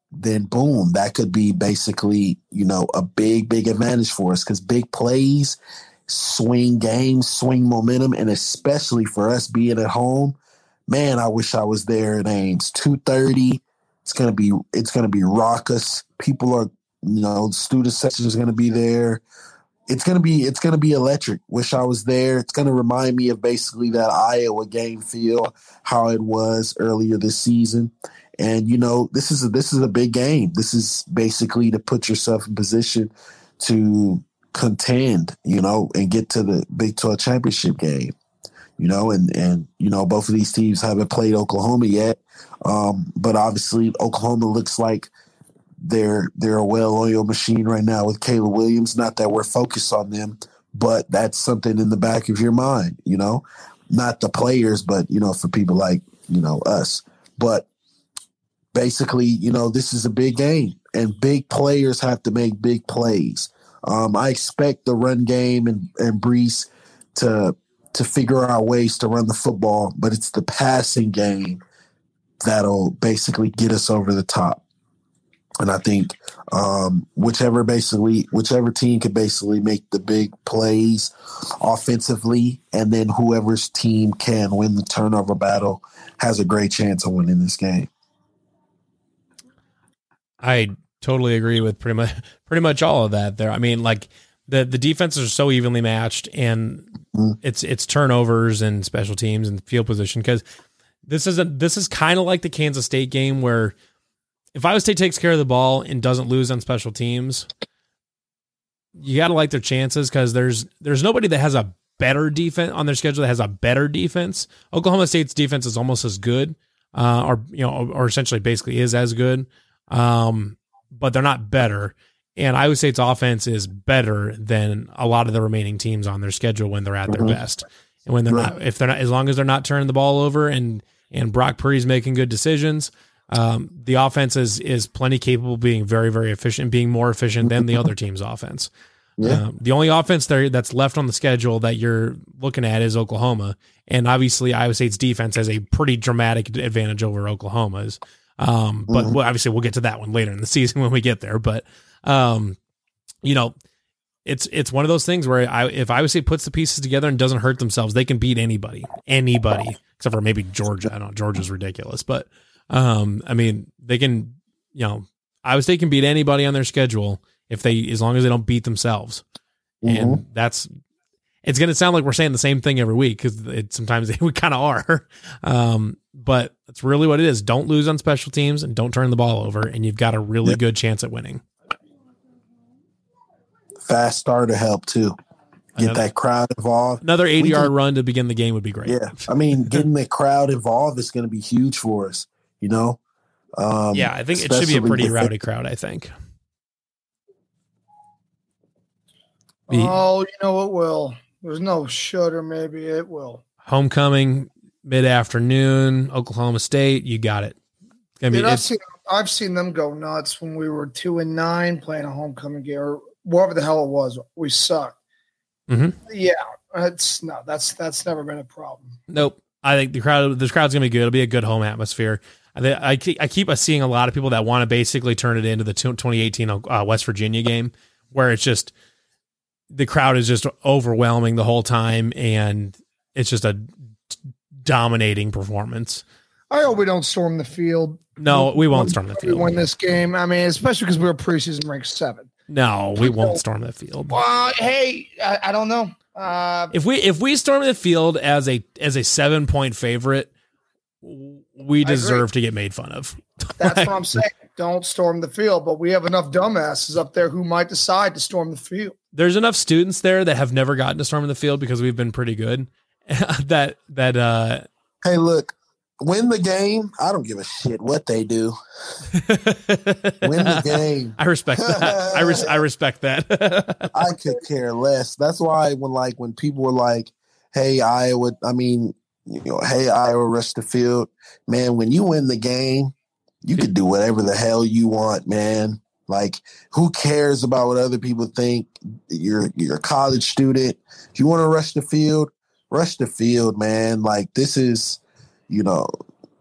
then boom, that could be basically, you know, a big, big advantage for us because big plays swing games, swing momentum, and especially for us being at home, man, I wish I was there at Ames. two thirty, it's gonna be it's gonna be raucous. People are, you know, student section is gonna be there. It's gonna be it's gonna be electric. Wish I was there. It's gonna remind me of basically that Iowa game feel, how it was earlier this season. And you know, this is a, this is a big game. This is basically to put yourself in position to contend, you know, and get to the Big twelve championship game. You know, and and you know, both of these teams haven't played Oklahoma yet, um, but obviously Oklahoma looks like they're they're a well-oiled machine right now with Caleb Williams. Not that we're focused on them, but that's something in the back of your mind. You know, not the players, but you know, for people like you know us. But basically, you know, this is a big game, and big players have to make big plays. Um, I expect the run game and and Brees to. to figure out ways to run the football, but it's the passing game that'll basically get us over the top. And I think um, whichever basically whichever team can basically make the big plays offensively, and then whoever's team can win the turnover battle has a great chance of winning this game. I totally agree with pretty much pretty much all of that there. I mean, like the the defenses are so evenly matched, and mm-hmm. it's it's turnovers and special teams and field position, because this isn't this is kind of like the Kansas State game where if Iowa State takes care of the ball and doesn't lose on special teams, you got to like their chances, because there's there's nobody that has a better defense on their schedule that has a better defense. Oklahoma State's defense is almost as good, uh, or you know, or essentially basically is as good, um, but they're not better. And Iowa State's offense is better than a lot of the remaining teams on their schedule when they're at their mm-hmm. best. And when they're right. not, if they're not, as long as they're not turning the ball over and, and Brock Purdy's making good decisions, um, the offense is, is plenty capable of being very, very efficient, being more efficient than the other team's offense. Yeah. Um, the only offense there that's left on the schedule that you're looking at is Oklahoma. And obviously Iowa State's defense has a pretty dramatic advantage over Oklahoma's. Um, but mm-hmm. well, obviously we'll get to that one later in the season when we get there, but, Um, you know, it's it's one of those things where I if Iowa State puts the pieces together and doesn't hurt themselves, they can beat anybody, anybody except for maybe Georgia. I don't know, Georgia's ridiculous, but um, I mean, they can, you know, Iowa State can beat anybody on their schedule if they as long as they don't beat themselves, mm-hmm. and that's it's going to sound like we're saying the same thing every week because it sometimes we kind of are, um, but that's really what it is. Don't lose on special teams and don't turn the ball over, and you've got a really yep. good chance at winning. Fast starter help too. Get another, that crowd involved. Another eighty-yard run to begin the game would be great. Yeah, I mean, getting the crowd involved is going to be huge for us. You know. Um, yeah, I think it should be a pretty rowdy it. crowd. I think. Oh, you know it will. There's no should or maybe it will. Homecoming mid-afternoon, Oklahoma State. You got it. I mean, Dude, I've seen I've seen them go nuts when we were two and nine playing a homecoming game. Or, whatever the hell it was, we sucked. Mm-hmm. Yeah, it's no, that's that's never been a problem. Nope. I think the crowd, this crowd's gonna be good. It'll be a good home atmosphere. I, I keep, I keep seeing a lot of people that want to basically turn it into the twenty eighteen uh, West Virginia game, where it's just the crowd is just overwhelming the whole time, and it's just a dominating performance. I hope we don't storm the field. No, we won't storm the field. We win this game. I mean, especially because we were preseason ranked seven. No, we won't storm the field. Well, hey, I, I don't know. Uh, if we if we storm the field as a as a seven point favorite, we deserve to get made fun of. That's what I'm saying. Don't storm the field, but we have enough dumbasses up there who might decide to storm the field. There's enough students there that have never gotten to storm the field because we've been pretty good. that that uh, hey, look. Win the game. I don't give a shit what they do. Win the game. I respect that. I res- I respect that. I could care less. That's why when like when people were like, "Hey, Iowa," I mean, you know, "Hey, Iowa, rush the field." Man, when you win the game, you could do whatever the hell you want, man. Like, who cares about what other people think? You're you're a college student. If you want to rush the field, rush the field, man. Like, this is. You know,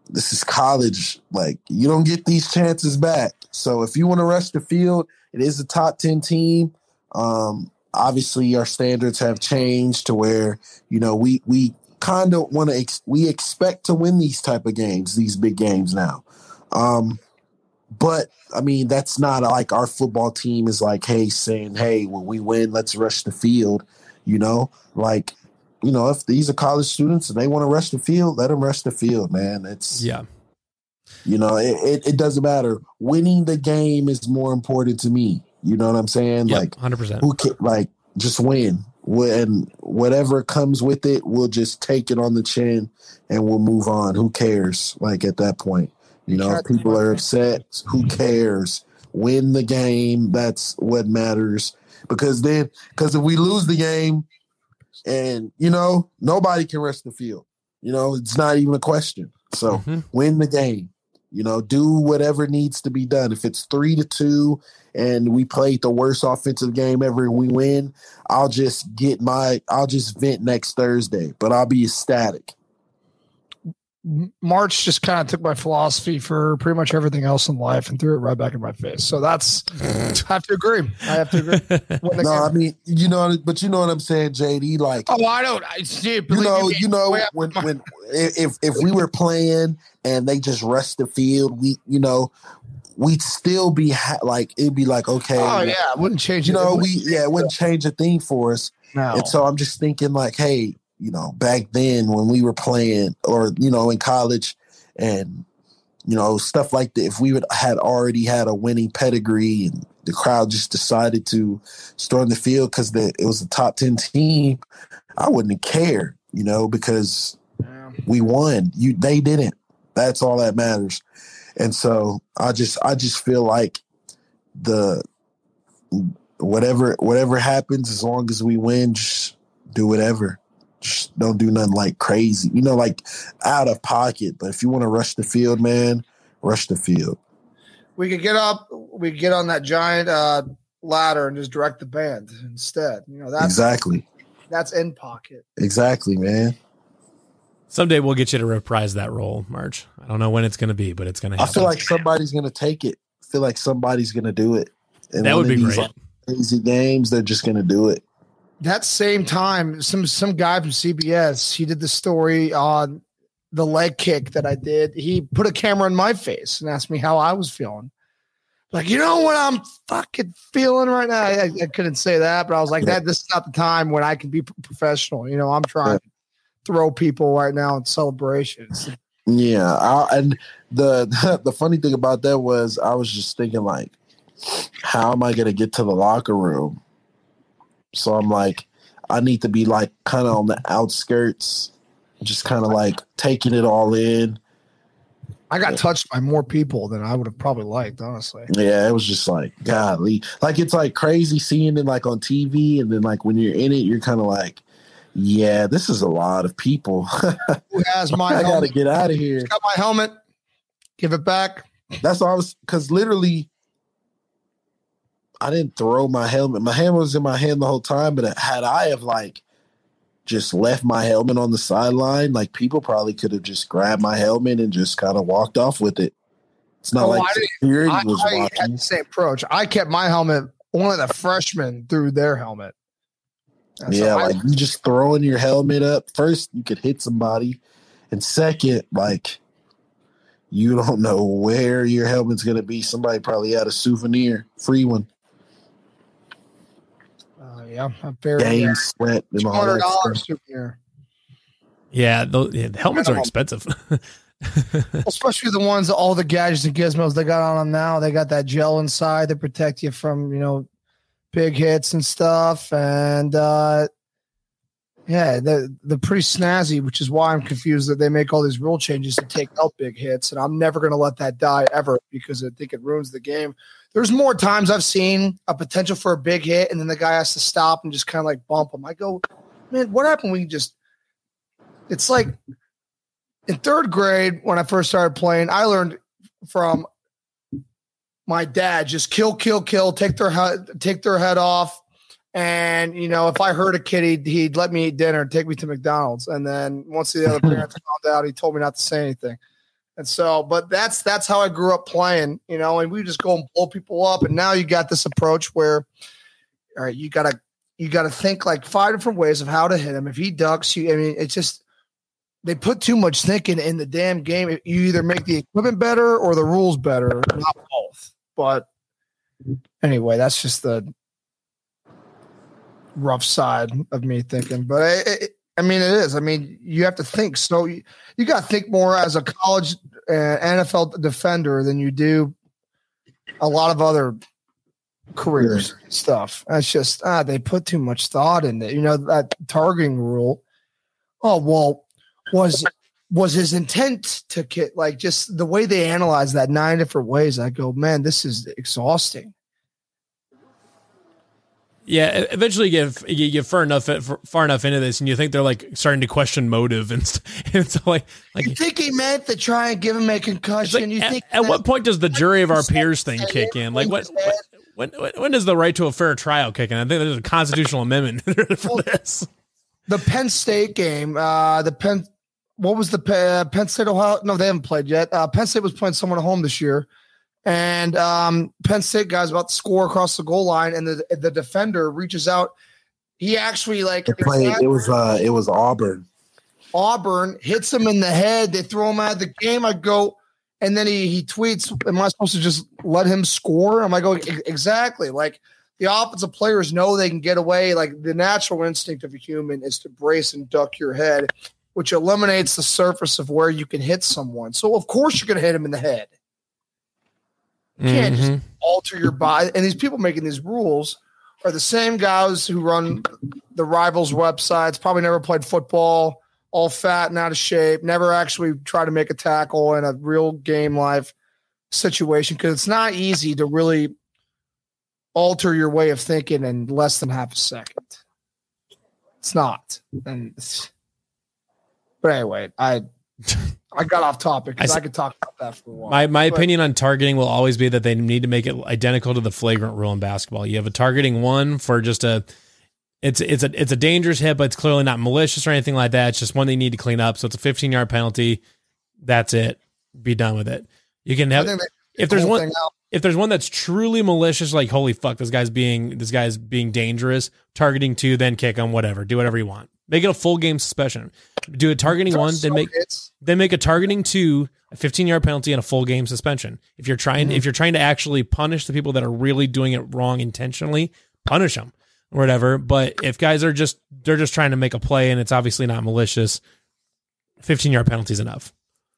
this is college. Like, you don't get these chances back. So if you want to rush the field, it is a top ten team. Um, obviously, our standards have changed to where, you know, we we kind of want to ex- we expect to win these type of games, these big games now. Um, but I mean, that's not like our football team is like, hey, saying, hey, when we win, let's rush the field. You know, like, you know, if these are college students and they want to rush the field, let them rush the field, man. It's yeah. You know, it, it, it doesn't matter. Winning the game is more important to me. You know what I'm saying? Yep, like, one hundred percent. Who can, like, just win. And whatever comes with it, we'll just take it on the chin and we'll move on. Who cares? Like, at that point, you know, if people are upset, who cares? Win the game. That's what matters. Because then, because if we lose the game and, you know, nobody can rush the field, you know, it's not even a question. So mm-hmm. win the game. You know, do whatever needs to be done. If it's three to two and we played the worst offensive game ever and we win, I'll just get my, I'll just vent next Thursday, but I'll be ecstatic. March just kind of took my philosophy for pretty much everything else in life and threw it right back in my face. So that's, I have to agree. I have to agree. No, game. I mean, you know, but you know what I'm saying, J D, like, oh, I don't, I see, you know, you know, when, when, if, if we were playing and they just rushed the field, we, you know, we'd still be ha- like, it'd be like, okay. Oh yeah. It wouldn't change. You it. know, it we, yeah, it wouldn't change a thing for us. No. And so I'm just thinking like, hey, you know, back then when we were playing or, you know, in college and, you know, stuff like that, if we would had already had a winning pedigree and the crowd just decided to storm the field because it was a top ten team, I wouldn't have cared, you know, because yeah. we won. You, they didn't. That's all that matters. And so I just, I just feel like the whatever, whatever happens, as long as we win, just do whatever. Just don't do nothing like crazy, you know, like out of pocket. But if you want to rush the field, man, rush the field. We could get up, we could get on that giant uh, ladder and just direct the band instead. You know, that's exactly that's in pocket. Exactly, man. Someday we'll get you to reprise that role, March. I don't know when it's going to be, but it's going to happen. I feel like somebody's going to take it. I feel like somebody's going to do it. And that would be great. Like crazy games, they're just going to do it. That same time, some some guy from C B S, he did the story on the leg kick that I did. He put a camera in my face and asked me how I was feeling. Like, you know what I'm fucking feeling right now? I, I couldn't say that, but I was like, that. This is not the time when I can be professional. You know, I'm trying yeah. to throw people right now in celebrations. Yeah, I, and the the funny thing about that was I was just thinking, like, how am I going to get to the locker room? So I'm like, I need to be like kind of on the outskirts, just kind of like taking it all in. I got touched by more people than I would have probably liked, honestly. Yeah, it was just like, golly. Like, it's like crazy seeing it like on T V. And then like when you're in it, you're kind of like, yeah, this is a lot of people. Who has my I got to helmet? get out of here. Got my helmet. Give it back. That's all I was, because literally, I didn't throw my helmet. My helmet was in my hand the whole time, but had I have like just left my helmet on the sideline, like people probably could have just grabbed my helmet and just kind of walked off with it. It's not oh, like security I, was I watching. had the same approach. I kept my helmet. One of the freshmen threw their helmet. And yeah, so like I, you just throwing your helmet up. First, you could hit somebody, and second, like you don't know where your helmet's gonna be. Somebody probably had a souvenir, free one. Yeah, I'm very game yeah. sweat and all that stuff. Souvenir. Yeah, the, yeah, the helmets are expensive. Especially the ones, all the gadgets and gizmos they got on them now. They got that gel inside to protect you from, you know, big hits and stuff. And uh, yeah, they're, they're pretty snazzy, which is why I'm confused that they make all these rule changes to take out big hits. And I'm never going to let that die ever because I think it ruins the game. There's more times I've seen a potential for a big hit, and then the guy has to stop and just kind of like bump him. I go, man, what happened when you just – it's like in third grade when I first started playing, I learned from my dad, just kill, kill, kill, take their head, take their head off. And, you know, if I hurt a kid, he'd, he'd let me eat dinner and take me to McDonald's. And then once the other parents found out, he told me not to say anything. And so, but that's that's how I grew up playing, you know, and we just go and blow people up. And now you got this approach where, all right, you gotta you gotta think like five different ways of how to hit him. If he ducks, you I mean, it's just they put too much thinking in the damn game. You either make the equipment better or the rules better, not both. But anyway, that's just the rough side of me thinking. But it, it, I mean, it is. I mean, you have to think. So you, you got to think more as a college uh, N F L defender than you do a lot of other careers and stuff. It's just, ah, they put too much thought in it. You know, that targeting rule. Oh, well, was was his intent to get, like, just the way they analyze that nine different ways, I go, man, this is exhausting. Yeah, eventually you get you get far enough far enough into this, and you think they're like starting to question motive, and it's like, like you think he meant to try and give him a concussion. Like, you at, think at what point does the jury of our peers thing kick in? Like, what, what when when does the right to a fair trial kick in? I think there's a constitutional amendment for well, this. The Penn State game, uh, the Penn, what was the uh, Penn State Ohio? No, they haven't played yet. Uh, Penn State was playing someone at home this year. And um, Penn State guy's about to score across the goal line, and the the defender reaches out. He actually like played, it was uh, it was Auburn. Auburn hits him in the head. They throw him out of the game. I go, and then he he tweets, "Am I supposed to just let him score?" I'm like, "Oh, exactly." Like the offensive players know they can get away. Like the natural instinct of a human is to brace and duck your head, which eliminates the surface of where you can hit someone. So of course you're going to hit him in the head. You can't mm-hmm. just alter your body. And these people making these rules are the same guys who run the Rivals websites, probably never played football, all fat and out of shape, never actually try to make a tackle in a real game life situation, because it's not easy to really alter your way of thinking in less than half a second. It's not. And it's, but anyway, I I got off topic because I, I could talk about that for a while. My my but, opinion on targeting will always be that they need to make it identical to the flagrant rule in basketball. You have a targeting one for just a, it's it's a it's a dangerous hit, but it's clearly not malicious or anything like that. It's just one they need to clean up. So it's a fifteen yard penalty. That's it. Be done with it. You can have if there's one if there's one that's truly malicious, like holy fuck, this guy's being this guy's being dangerous. Targeting two, then kick him. Whatever. Do whatever you want. Make it a full game suspension. Do a targeting one, then make then make a targeting two, a fifteen yard penalty, and a full game suspension. If you're trying, mm-hmm. if you're trying to actually punish the people that are really doing it wrong intentionally, punish them or whatever. But if guys are just they're just trying to make a play and it's obviously not malicious, fifteen yard penalty is enough.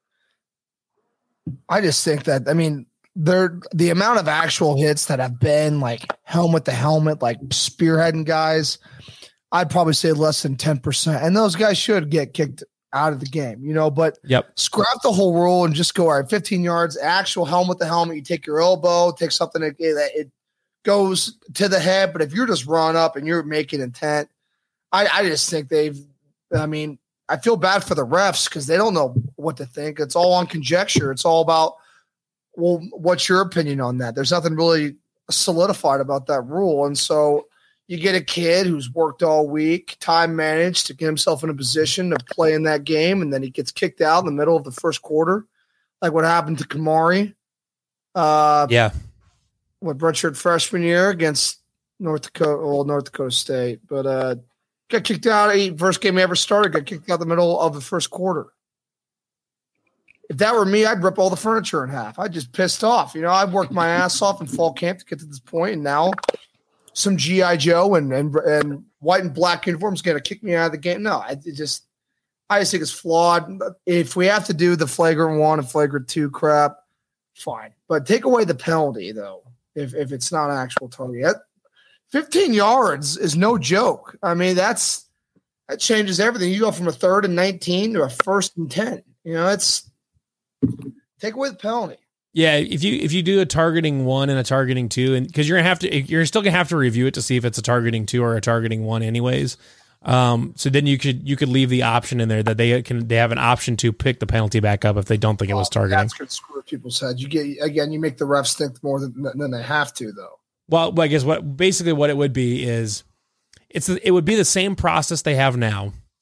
I just think that I mean there the amount of actual hits that have been like helmet to helmet, like spearheading guys. I'd probably say less than ten percent. And those guys should get kicked out of the game, you know, but yep. Scrap the whole rule and just go, all right, fifteen yards, actual helmet to helmet. You take your elbow, take something that it goes to the head. But if you're just run up and you're making intent, I, I just think they've, I mean, I feel bad for the refs because they don't know what to think. It's all on conjecture. It's all about, well, what's your opinion on that? There's nothing really solidified about that rule. And so, you get a kid who's worked all week, time managed to get himself in a position to play in that game, and then he gets kicked out in the middle of the first quarter, like what happened to Kamari. Uh, yeah. What, redshirt freshman year against North Dakota, old North Dakota State. But uh, got kicked out. He, first game he ever started, got kicked out in the middle of the first quarter. If that were me, I'd rip all the furniture in half. I'd just pissed off. You know, I've worked my ass off in fall camp to get to this point, and now – some G I Joe and, and and white and black uniforms going to kick me out of the game. No, I just I just think it's flawed. If we have to do the flagrant one and flagrant two crap, fine. But take away the penalty, though, if, if it's not an actual target. fifteen yards is no joke. I mean, that's that changes everything. You go from a third and nineteen to a first and ten. You know, it's take away the penalty. Yeah, if you if you do a targeting one and a targeting two, and because you're gonna have to, you're still gonna have to review it to see if it's a targeting two or a targeting one, anyways. Um, so then you could you could leave the option in there that they can they have an option to pick the penalty back up if they don't think it was targeting. That's good screw people's heads. You get again, you make the refs think more than than they have to, though. Well, I guess what basically what it would be is it's it would be the same process they have now,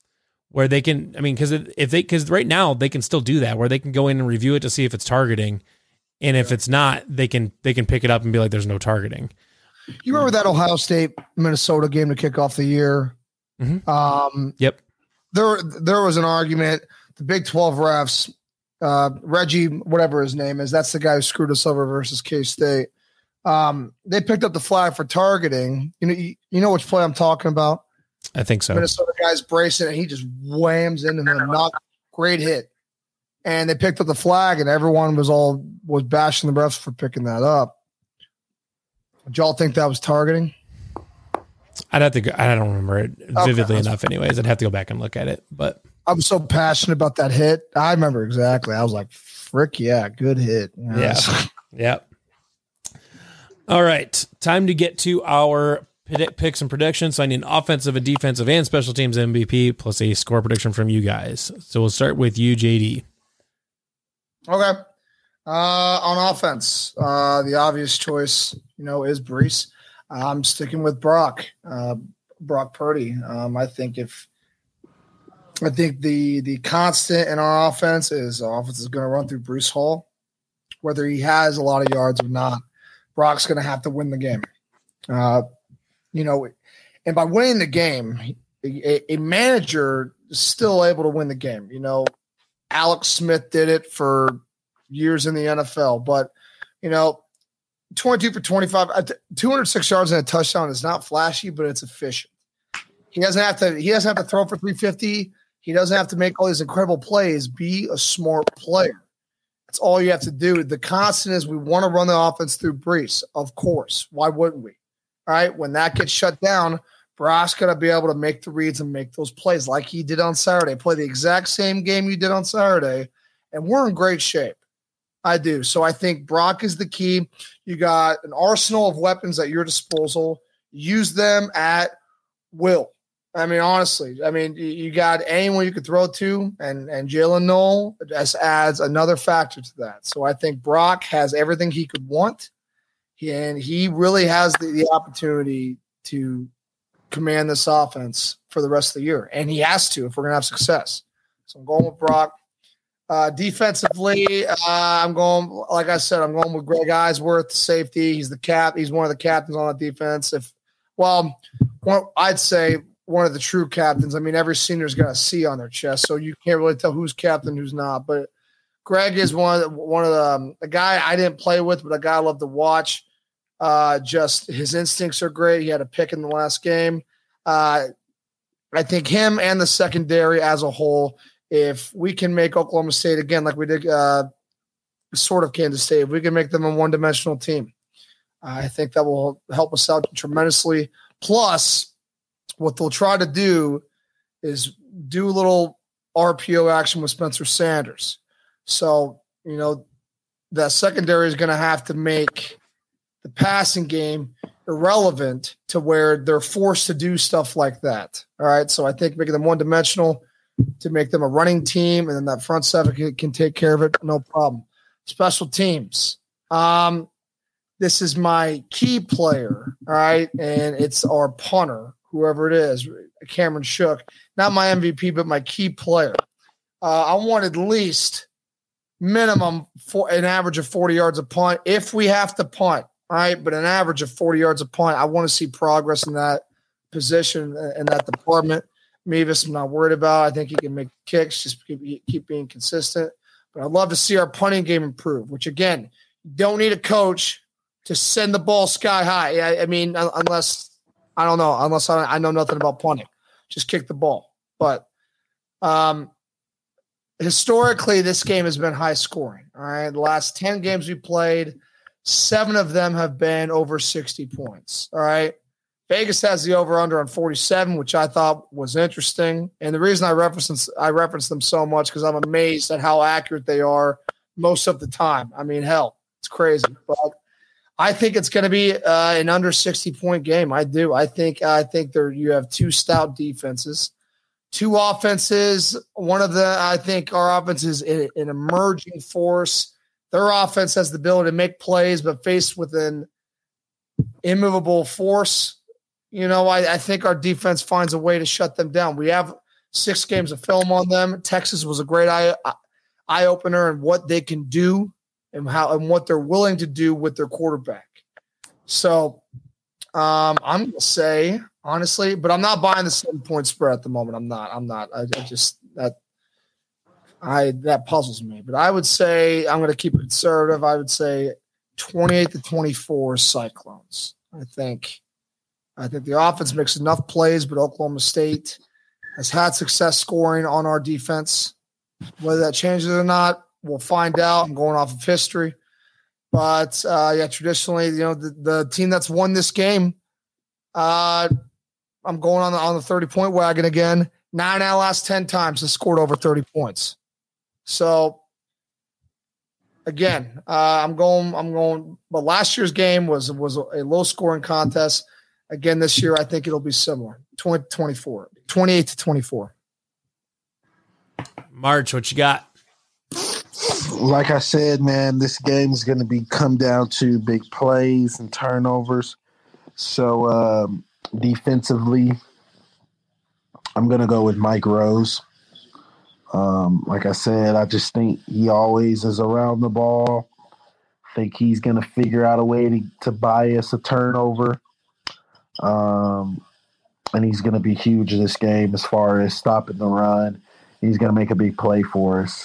where they can, I mean, because if they, because right now they can still do that, where they can go in and review it to see if it's targeting. And if it's not, they can they can pick it up and be like, there's no targeting. You remember that Ohio State Minnesota game to kick off the year? Mm-hmm. Um, yep. There there was an argument. The Big twelve refs, uh, Reggie, whatever his name is, that's the guy who screwed us over versus K-State. Um, they picked up the flag for targeting. You know, you, you know which play I'm talking about? I think so. Minnesota guy's bracing and he just whams into him. Not great hit. And they picked up the flag, and everyone was all was bashing the refs for picking that up. Did y'all think that was targeting? I'd have to go. I don't remember it vividly okay. enough anyways. I'd have to go back and look at it. But I was so passionate about that hit. I remember exactly. I was like, frick yeah, good hit. You know, yeah. Yep. All right. Time to get to our picks and predictions. So I need an offensive, a defensive, and special teams M V P plus a score prediction from you guys. So we'll start with you, J D. Okay. Uh, on offense, uh, the obvious choice, you know, is Brees. I'm sticking with Brock, uh, Brock Purdy. Um, I think if I think the the constant in our offense is our offense is going to run through Brees Hall, whether he has a lot of yards or not. Brock's going to have to win the game. Uh, you know, and by winning the game, a, a manager is still able to win the game. You know, Alex Smith did it for years in the N F L, but you know, twenty-two for twenty-five, two hundred six yards and a touchdown is not flashy, but it's efficient. He doesn't have to. He doesn't have to throw for three fifty. He doesn't have to make all these incredible plays. Be a smart player. That's all you have to do. The constant is we want to run the offense through Brees, of course. Why wouldn't we? All right, when that gets shut down, Brock's going to be able to make the reads and make those plays like he did on Saturday. Play the exact same game you did on Saturday, and we're in great shape. I do. So I think Brock is the key. You got an arsenal of weapons at your disposal. Use them at will. I mean, honestly, I mean, you got anyone you could throw to, and, and Jalen Noel just adds another factor to that. So I think Brock has everything he could want, and he really has the, the opportunity to command this offense for the rest of the year. And he has to if we're going to have success. So I'm going with Brock. Uh, defensively, uh, I'm going, like I said, I'm going with Greg Eisworth, safety. He's the cap. He's one of the captains on the defense. If, well, one, I'd say one of the true captains. I mean, every senior's got a C on their chest, so you can't really tell who's captain, who's not. But Greg is one of the, one of the um, a guy I didn't play with, but a guy I love to watch. Uh, just his instincts are great. He had a pick in the last game. Uh, I think him and the secondary as a whole, if we can make Oklahoma State, again, like we did uh, sort of Kansas State, if we can make them a one-dimensional team, I think that will help us out tremendously. Plus, what they'll try to do is do a little R P O action with Spencer Sanders. So, you know, that secondary is going to have to make the passing game irrelevant to where they're forced to do stuff like that. All right, so I think making them one-dimensional to make them a running team, and then that front seven can, can take care of it, no problem. Special teams. Um, this is my key player, all right, and it's our punter, whoever it is, Cameron Shook. Not my M V P, but my key player. Uh, I want at least minimum for an average of forty yards a punt if we have to punt, all right, but an average of forty yards a punt. I want to see progress in that position, in that department. Mevis, I'm not worried about. I think he can make kicks, just keep, keep being consistent. But I'd love to see our punting game improve, which, again, you don't need a coach to send the ball sky high. I, I mean, unless – I don't know. Unless I, I know nothing about punting. Just kick the ball. But um, historically, this game has been high scoring. All right, the last ten games we played, seven of them have been over sixty points. All right. Vegas has the over-under on forty-seven, which I thought was interesting. And the reason I reference I reference them so much because I'm amazed at how accurate they are most of the time. I mean, hell, it's crazy. But I think it's going to be uh, an under sixty-point game. I do. I think I think there you have two stout defenses, two offenses. One of the I think our offense is an emerging force. Their offense has the ability to make plays, but faced with an immovable force. You know, I, I think our defense finds a way to shut them down. We have six games of film on them. Texas was a great eye eye opener in what they can do and how and what they're willing to do with their quarterback. So um, I'm going to say honestly, but I'm not buying the seven point spread at the moment. I'm not. I'm not. I, I just that I that puzzles me. But I would say I'm going to keep it conservative. I would say twenty-eight to twenty-four Cyclones. I think. I think the offense makes enough plays, but Oklahoma State has had success scoring on our defense. Whether that changes or not, we'll find out. I'm going off of history. But, uh, yeah, traditionally, you know, the, the team that's won this game, uh, I'm going on the, on the thirty-point wagon again. Nine out of the last ten times has scored over thirty points. So, again, uh, I'm going – I'm going – but last year's game was, was a low-scoring contest. Again, this year, I think it'll be similar. twenty, twenty-four, twenty-eight to twenty-four. March, what you got? Like I said, man, this game is going to be come down to big plays and turnovers. So um, defensively, I'm going to go with Mike Rose. Um, like I said, I just think he always is around the ball. I think he's going to figure out a way to, to buy us a turnover. Um, and he's going to be huge in this game as far as stopping the run. He's going to make a big play for us.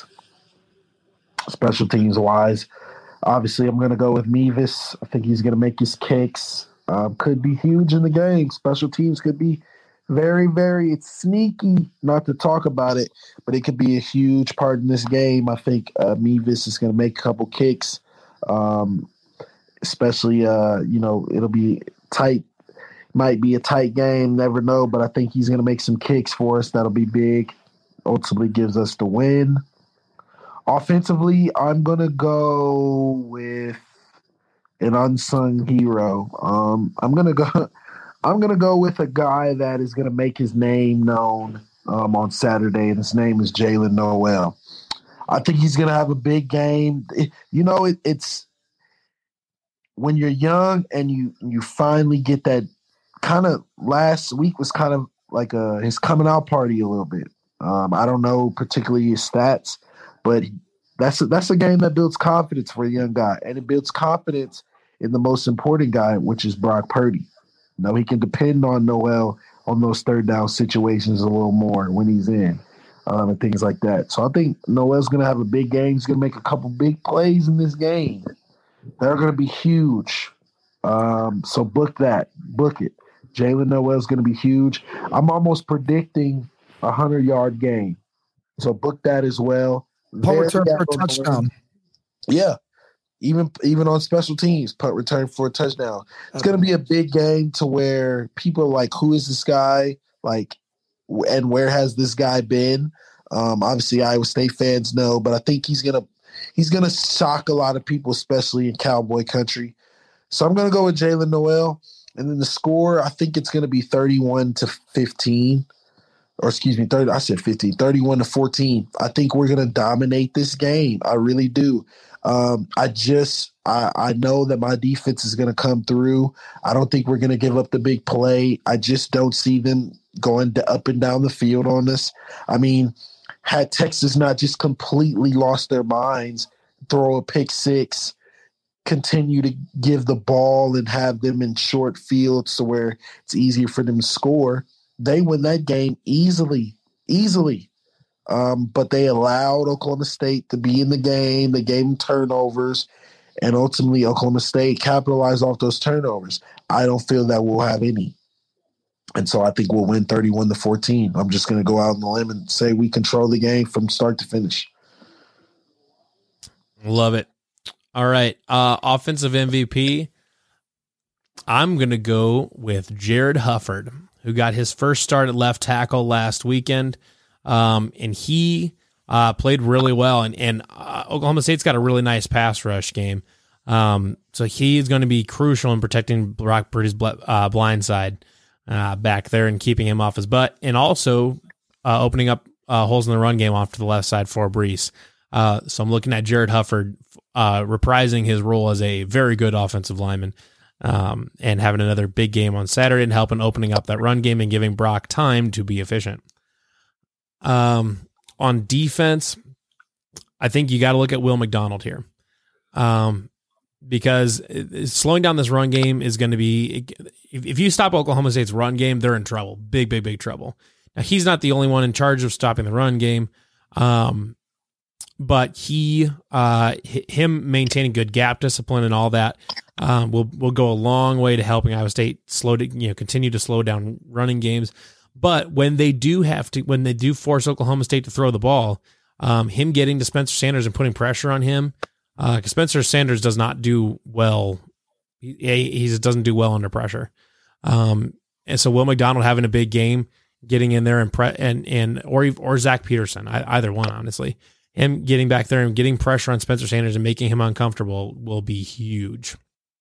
Special teams wise, obviously, I'm going to go with Mevis. I think he's going to make his kicks. Um, could be huge in the game. Special teams could be very, very it's sneaky not to talk about it, but it could be a huge part in this game. I think uh, Mevis is going to make a couple kicks, um, especially, uh, you know, it'll be tight. Might be a tight game, never know, but I think he's going to make some kicks for us. That'll be big. Ultimately gives us the win. Offensively, I'm going to go with an unsung hero. Um, I'm going to go I'm going to go with a guy that is going to make his name known um, on Saturday, and his name is Jaylen Nowell. I think he's going to have a big game. It, you know, it, it's when you're young and you you finally get that. Kind of last week was kind of like a, his coming out party a little bit. Um, I don't know particularly his stats, but that's a, that's a game that builds confidence for a young guy, and it builds confidence in the most important guy, which is Brock Purdy. You know, he can depend on Nowell on those third down situations a little more when he's in um, and things like that. So I think Nowell's going to have a big game. He's going to make a couple big plays in this game. They're going to be huge. Um, so book that. Book it. Jaylen Nowell is going to be huge. I'm almost predicting a hundred-yard game. So book that as well. Punt return for a touchdown. Yeah. Even even on special teams, punt return for a touchdown. It's going to be a big game to where people are like, who is this guy? Like, and where has this guy been? Um, obviously, Iowa State fans know, but I think he's going to he's gonna shock a lot of people, especially in Cowboy country. So I'm going to go with Jaylen Nowell. And then the score, I think it's going to be thirty-one to fifteen. Or excuse me, thirty. I said fifteen. thirty-one to fourteen. I think we're going to dominate this game. I really do. Um, I just I, I know that my defense is going to come through. I don't think we're going to give up the big play. I just don't see them going to up and down the field on us. I mean, had Texas not just completely lost their minds, throw a pick six, continue to give the ball and have them in short fields to where it's easier for them to score, they win that game easily, easily. Um, but they allowed Oklahoma State to be in the game. They gave them turnovers, and ultimately Oklahoma State capitalized off those turnovers. I don't feel that we'll have any. And so I think we'll win thirty-one to fourteen. I'm just going to go out on the limb and say we control the game from start to finish. Love it. All right. Uh, offensive M V P. I'm going to go with Jared Hufford, who got his first start at left tackle last weekend. Um, and he uh, played really well. And, and uh, Oklahoma State's got a really nice pass rush game. Um, so he's going to be crucial in protecting Brock Purdy's bl- uh, blind side uh, back there and keeping him off his butt. And also uh, opening up uh, holes in the run game off to the left side for Brees. Uh, so I'm looking at Jared Hufford uh, reprising his role as a very good offensive lineman um, and having another big game on Saturday and helping opening up that run game and giving Brock time to be efficient. Um, on defense, I think you got to look at Will McDonald here. Um, because slowing down this run game is going to be, if, if you stop Oklahoma State's run game, they're in trouble. Big, big, big trouble. Now, he's not the only one in charge of stopping the run game. Um, but he, uh, him maintaining good gap discipline and all that, um, will, will go a long way to helping Iowa State slow to, you know, continue to slow down running games. But when they do have to, when they do force Oklahoma State to throw the ball, um, him getting to Spencer Sanders and putting pressure on him, uh, because Spencer Sanders does not do well. He, he doesn't do well under pressure. Um, and so Will McDonald having a big game, getting in there and pre- and and or or Zach Peterson, either one, honestly, him getting back there and getting pressure on Spencer Sanders and making him uncomfortable will be huge.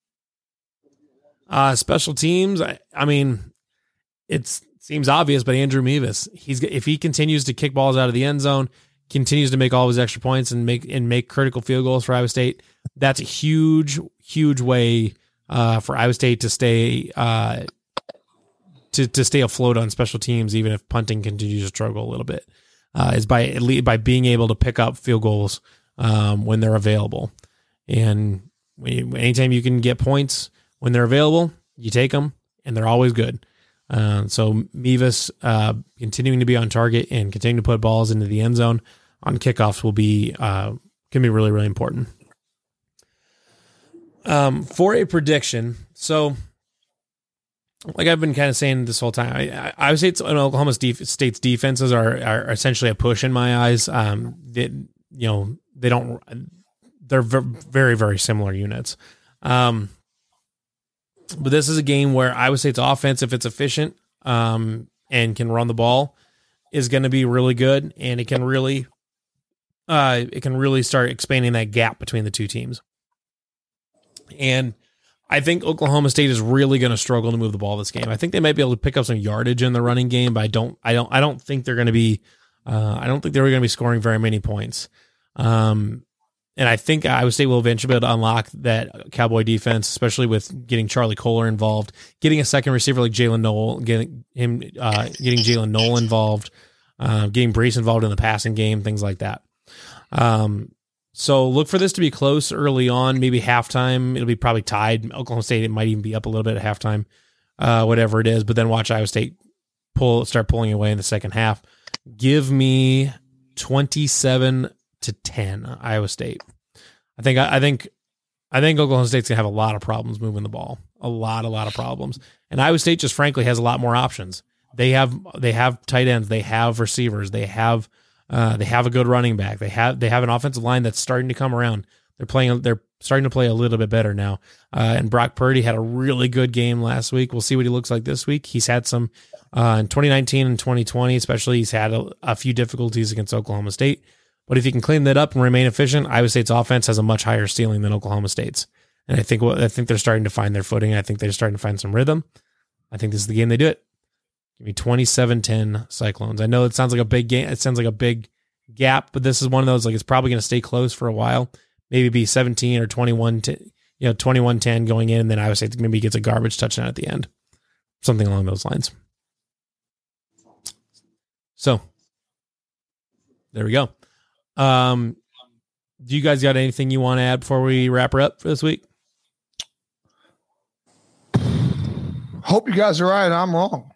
Uh, special teams, I, I mean, it's, it seems obvious, but Andrew Mevis, he's if he continues to kick balls out of the end zone, continues to make all his extra points and make and make critical field goals for Iowa State, that's a huge, huge way uh, for Iowa State to stay uh, to to stay afloat on special teams, even if punting continues to struggle a little bit. Uh, is by at least by being able to pick up field goals um, when they're available, and when, anytime you can get points when they're available, you take them, and they're always good. Uh, so Mevis uh, continuing to be on target and continuing to put balls into the end zone on kickoffs will be uh, can be really, really important. Um, for a prediction, so like I've been kind of saying this whole time, I, I, I would say it's, Oklahoma State's defenses are are essentially a push in my eyes. Um, they, you know, they don't, they're very, very similar units. Um, But this is a game where Iowa State's offense, if it's efficient um, and can run the ball, is going to be really good, and it can really, uh, it can really start expanding that gap between the two teams. And I think Oklahoma State is really going to struggle to move the ball this game. I think they might be able to pick up some yardage in the running game, but I don't, I don't, I don't think they're going to be, uh, I don't think they're going to be scoring very many points. Um, And I think Iowa State will eventually be able to unlock that Cowboy defense, especially with getting Charlie Kohler involved, getting a second receiver like Jalen Noel, getting him, uh, getting Jalen Noel involved, uh, getting Brees involved in the passing game, things like that. Um, so look for this to be close early on, maybe halftime. It'll be probably tied. Oklahoma State, it might even be up a little bit at halftime, uh, whatever it is. But then watch Iowa State pull, start pulling away in the second half. Give me twenty-seven to ten, Iowa State. I think I think I think Oklahoma State's gonna have a lot of problems moving the ball. A lot, a lot of problems. And Iowa State just frankly has a lot more options. They have they have tight ends, they have receivers, they have uh, they have a good running back. They have they have an offensive line that's starting to come around. They're playing they're starting to play a little bit better now. Uh, and Brock Purdy had a really good game last week. We'll see what he looks like this week. He's had some uh, in twenty nineteen and twenty twenty, especially he's had a, a few difficulties against Oklahoma State. But if you can clean that up and remain efficient, Iowa State's offense has a much higher ceiling than Oklahoma State's. And I think well, I think they're starting to find their footing. I think they're starting to find some rhythm. I think this is the game they do it. Give me twenty-seven ten Cyclones. I know it sounds like a big game. It sounds like a big gap, but this is one of those, like, it's probably going to stay close for a while. Maybe be seventeen or twenty-one, to, you know, twenty-one ten going in, and then Iowa State maybe gets a garbage touchdown at the end. Something along those lines. So there we go. Um, do you guys got anything you want to add before we wrap her up for this week? Hope you guys are right. I'm wrong.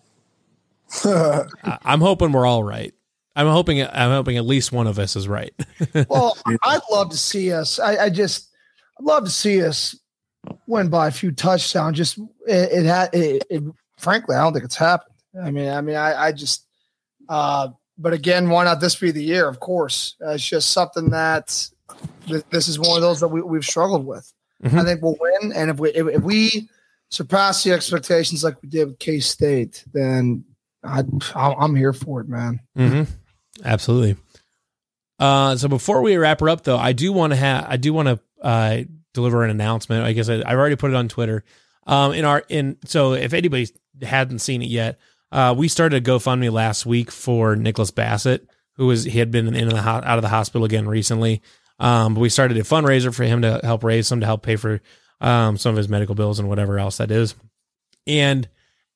I'm hoping we're all right. I'm hoping I'm hoping at least one of us is right. Well, I'd love to see us. I, I just I'd love to see us win by a few touchdowns. Just it, it had it, it. Frankly, I don't think it's happened. I mean, I mean, I, I just. Uh, But again, why not this be the year? Of course, uh, it's just something that th- this is one of those that we, we've struggled with. Mm-hmm. I think we'll win, and if we if, if we surpass the expectations like we did with K-State, then I, I'm here for it, man. Mm-hmm. Absolutely. Uh, so before we wrap her up, though, I do want to have I do want to uh, deliver an announcement. I guess I, I've already put it on Twitter. Um, in our in so if anybody hadn't seen it yet. Uh, we started a GoFundMe last week for Nicholas Bassett, who was he had been in the out of the hospital again recently. Um, but we started a fundraiser for him to help raise some to help pay for um, some of his medical bills and whatever else that is. And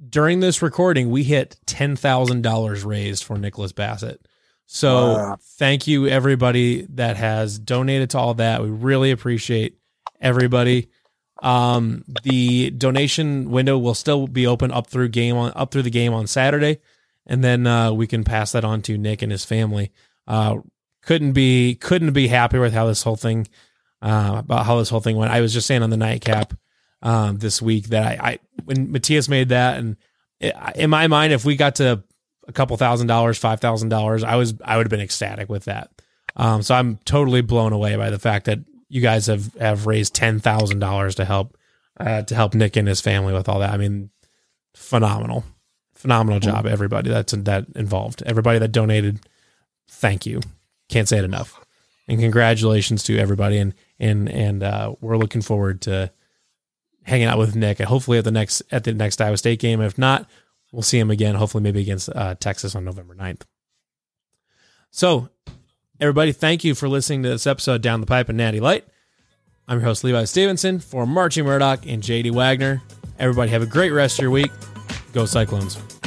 during this recording, we hit ten thousand dollars raised for Nicholas Bassett. So Wow. thank you, everybody that has donated to all that. We really appreciate everybody. Um, the donation window will still be open up through game on up through the game on Saturday, and then uh, we can pass that on to Nick and his family. Uh, couldn't be couldn't be happier with how this whole thing uh, about how this whole thing went. I was just saying on the nightcap um, this week that I, I when Matthias made that, and it, in my mind, if we got to a couple thousand dollars, five thousand dollars, I was I would have been ecstatic with that. Um, so I'm totally blown away by the fact that you guys have, have raised ten thousand dollars to help uh, to help Nick and his family with all that. I mean, phenomenal, phenomenal job, everybody that's that involved, everybody that donated. Thank you. Can't say it enough. And congratulations to everybody. And and and uh, we're looking forward to hanging out with Nick, and hopefully at the next at the next Iowa State game. If not, we'll see him again, hopefully maybe against uh, Texas on November ninth. So, everybody, thank you for listening to this episode of Down the Pipe and Natty Light. I'm your host, Levi Stevenson, for Marchie Murdoch and J D Wagner. Everybody have a great rest of your week. Go Cyclones.